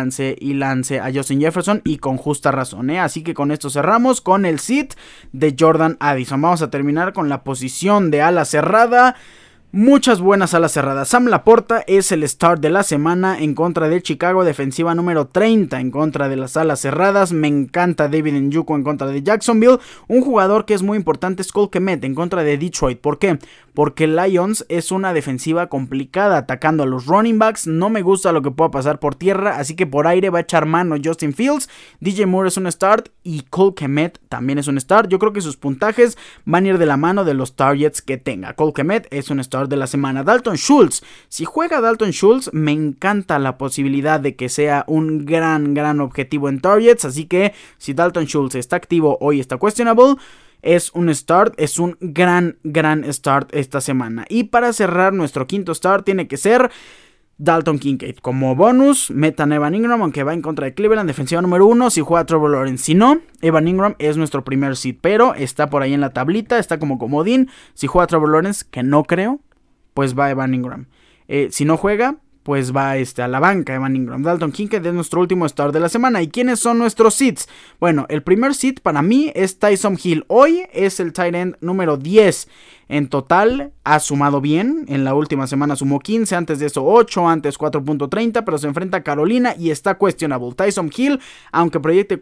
a Justin Jefferson, y con justa razón, Así que con esto cerramos con el sit de Jordan Addison. Vamos a terminar con la posición de ala cerrada. Muchas buenas alas cerradas. Sam Laporta es el start de la semana en contra de Chicago, defensiva número 30 en contra de las alas cerradas. Me encanta David Njoku en contra de Jacksonville. Un jugador que es muy importante es Cole Kmet en contra de Detroit. ¿Por qué? Porque Lions es una defensiva complicada atacando a los running backs. No me gusta lo que pueda pasar por tierra, así que por aire va a echar mano Justin Fields. DJ Moore es un start y Cole Kmet también es un start. Yo creo que sus puntajes van a ir de la mano de los targets que tenga. Cole Kmet es un start de la semana. Dalton Schultz, si juega Dalton Schultz, me encanta la posibilidad de que sea un gran objetivo en targets, así que si Dalton Schultz está activo, hoy está questionable, es un start, es un gran start esta semana. Y para cerrar, nuestro quinto start tiene que ser Dalton Kincaid. Como bonus, metan a Evan Ingram, aunque va en contra de Cleveland, defensiva número 1, si juega Trevor Lawrence. Si no, Evan Ingram es nuestro primer seed, pero está por ahí en la tablita, está como comodín. Si juega Trevor Lawrence, que no creo, pues va Evan Ingram. Si no juega, pues va a la banca Evan Ingram. Dalton Kincaid es nuestro último start de la semana. ¿Y quiénes son nuestros seeds? Bueno, el primer seed para mí es Taysom Hill. Hoy es el tight end número 10. En total ha sumado bien, en la última semana sumó 15, antes de eso 8, antes 4.30, pero se enfrenta a Carolina y está questionable. Taysom Hill, aunque proyecte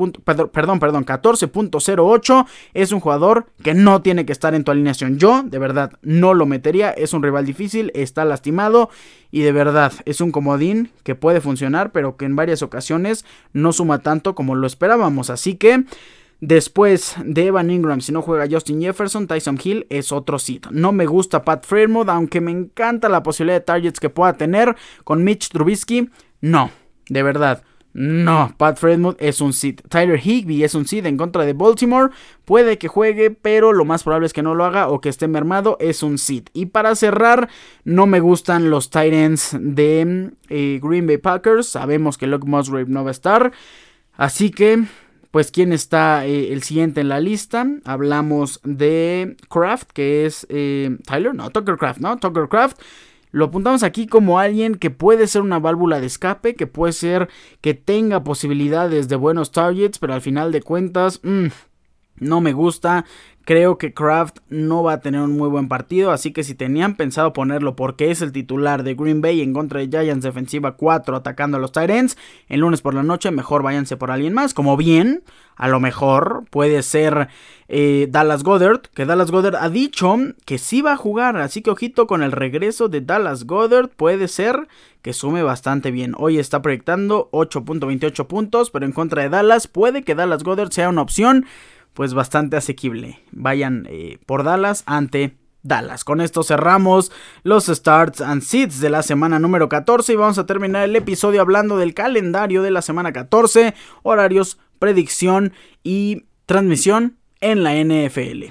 14.08, es un jugador que no tiene que estar en tu alineación. Yo, de verdad, no lo metería, es un rival difícil, está lastimado y de verdad es un comodín que puede funcionar, pero que en varias ocasiones no suma tanto como lo esperábamos, así que después de Evan Ingram, si no juega Justin Jefferson, Taysom Hill es otro sit. No me gusta Pat Freiermuth, aunque me encanta la posibilidad de targets que pueda tener con Mitch Trubisky. No, de verdad, no. Pat Freiermuth es un sit. Tyler Higbee es un sit en contra de Baltimore. Puede que juegue, pero lo más probable es que no lo haga o que esté mermado. Es un sit. Y para cerrar, no me gustan los tight ends de Green Bay Packers. Sabemos que Luke Musgrave no va a estar, así que pues, ¿quién está el siguiente en la lista? Hablamos de Kraft, que es Tucker Kraft. Lo apuntamos aquí como alguien que puede ser una válvula de escape, que puede ser que tenga posibilidades de buenos targets, pero al final de cuentas, no me gusta. Creo que Kraft no va a tener un muy buen partido, así que si tenían pensado ponerlo porque es el titular de Green Bay en contra de Giants, defensiva 4, atacando a los tight ends, el lunes por la noche, mejor váyanse por alguien más. Como bien, a lo mejor puede ser Dallas Goedert, que Dallas Goedert ha dicho que sí va a jugar, así que ojito con el regreso de Dallas Goedert, puede ser que sume bastante bien. Hoy está proyectando 8.28 puntos, pero en contra de Dallas, puede que Dallas Goedert sea una opción pues bastante asequible. Vayan por Dallas ante Dallas. Con esto cerramos los starts and sits de la semana número 14 y vamos a terminar el episodio hablando del calendario de la semana 14, horarios, predicción y transmisión en la NFL.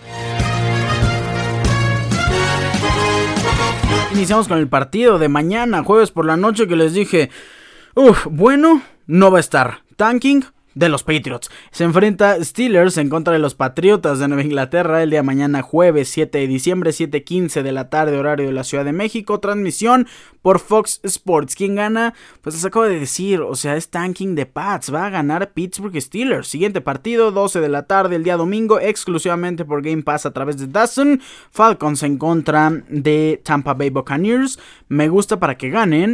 Iniciamos con el partido de mañana, jueves por la noche, que les dije, bueno, no va a estar. Tanking de los Patriots. Se enfrenta Steelers en contra de los Patriotas de Nueva Inglaterra el día de mañana, jueves 7 de diciembre, 7:15 de la tarde, horario de la Ciudad de México. Transmisión por Fox Sports. ¿Quién gana? Pues les acabo de decir, es tanking de Pats. Va a ganar Pittsburgh Steelers. Siguiente partido, 12 de la tarde el día domingo, exclusivamente por Game Pass a través de DAZN. Falcons en contra de Tampa Bay Buccaneers. Me gusta para que ganen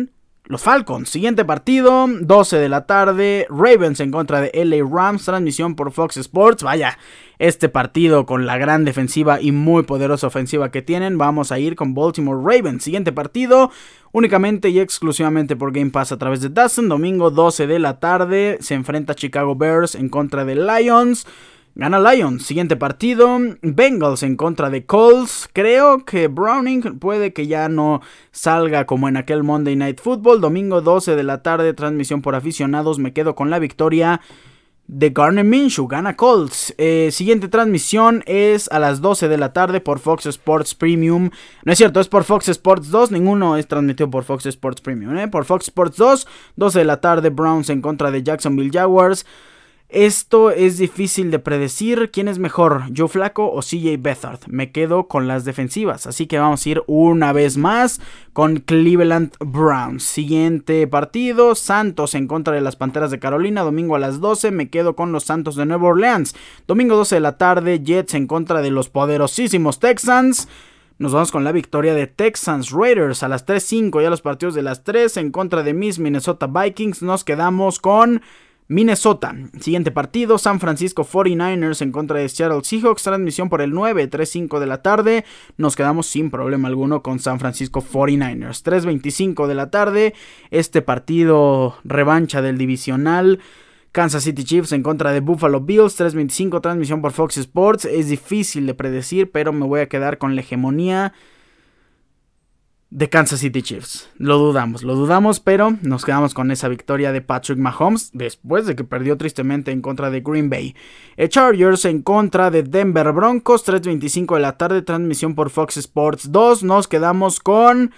los Falcons. Siguiente partido, 12 de la tarde, Ravens en contra de LA Rams, transmisión por Fox Sports. Vaya, este partido con la gran defensiva y muy poderosa ofensiva que tienen, vamos a ir con Baltimore Ravens. Siguiente partido, únicamente y exclusivamente por Game Pass a través de DAZN, domingo 12 de la tarde, se enfrenta Chicago Bears en contra de Lions. Gana Lions. Siguiente partido, Bengals en contra de Colts. Creo que Browning puede que ya no salga como en aquel Monday Night Football. Domingo 12 de la tarde, transmisión por aficionados. Me quedo con la victoria de Gardner Minshew. Gana Colts. Siguiente transmisión es a las 12 de la tarde por Fox Sports Premium. No es cierto, es por Fox Sports 2. Ninguno es transmitido por Fox Sports Premium. Por Fox Sports 2, 12 de la tarde, Browns en contra de Jacksonville Jaguars. Esto es difícil de predecir. ¿Quién es mejor, Joe Flacco o CJ Beathard? Me quedo con las defensivas, así que vamos a ir una vez más con Cleveland Browns. Siguiente partido, Santos en contra de las Panteras de Carolina, domingo a las 12. Me quedo con los Santos de Nueva Orleans. Domingo 12 de la tarde, Jets en contra de los poderosísimos Texans. Nos vamos con la victoria de Texans Raiders a las 3:05. Ya los partidos de las 3 en contra de mis Minnesota Vikings. Nos quedamos con Minnesota. Siguiente partido, San Francisco 49ers en contra de Seattle Seahawks, transmisión por el 9, 3:05 de la tarde. Nos quedamos sin problema alguno con San Francisco 49ers. 3:25 de la tarde, este partido revancha del divisional. Kansas City Chiefs en contra de Buffalo Bills, 3:25, transmisión por Fox Sports. Es difícil de predecir, pero me voy a quedar con la hegemonía de Kansas City Chiefs. Lo dudamos, pero nos quedamos con esa victoria de Patrick Mahomes después de que perdió tristemente en contra de Green Bay. Chargers en contra de Denver Broncos, 3:25 de la tarde, transmisión por Fox Sports 2. Nos quedamos con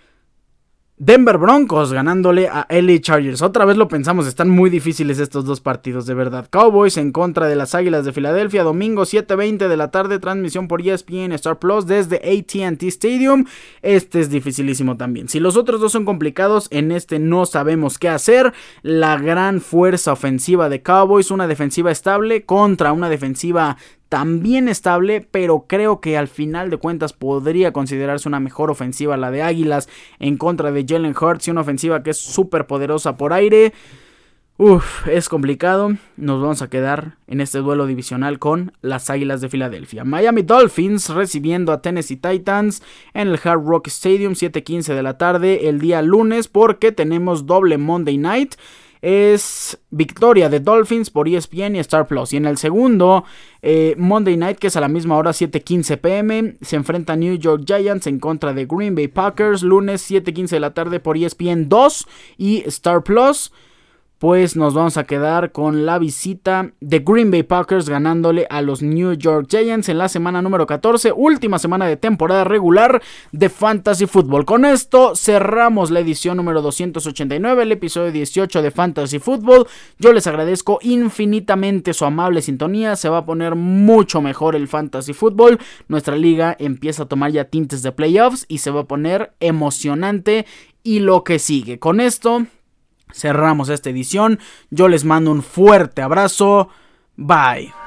Denver Broncos ganándole a LA Chargers. Otra vez lo pensamos, están muy difíciles estos dos partidos, de verdad. Cowboys en contra de las Águilas de Filadelfia, domingo 7:20 de la tarde, transmisión por ESPN Star Plus desde AT&T Stadium. Este es dificilísimo también. Si los otros dos son complicados, en este no sabemos qué hacer. La gran fuerza ofensiva de Cowboys, una defensiva estable contra una defensiva también estable, pero creo que al final de cuentas podría considerarse una mejor ofensiva la de Águilas en contra de Jalen Hurts y una ofensiva que es súper poderosa por aire. Es complicado. Nos vamos a quedar en este duelo divisional con las Águilas de Filadelfia. Miami Dolphins recibiendo a Tennessee Titans en el Hard Rock Stadium, 7:15 de la tarde el día lunes, porque tenemos doble Monday Night. Es victoria de Dolphins por ESPN y Star Plus. Y en el segundo Monday Night, que es a la misma hora, 7:15 p.m., se enfrenta New York Giants en contra de Green Bay Packers. Lunes 7:15 de la tarde por ESPN 2 y Star Plus. Pues nos vamos a quedar con la visita de Green Bay Packers ganándole a los New York Giants en la semana número 14, última semana de temporada regular de Fantasy Football. Con esto cerramos la edición número 289, el episodio 18 de Fantasy Football. Yo les agradezco infinitamente su amable sintonía. Se va a poner mucho mejor el Fantasy Football. Nuestra liga empieza a tomar ya tintes de playoffs y se va a poner emocionante. Y lo que sigue. Con esto cerramos esta edición. Yo les mando un fuerte abrazo. Bye.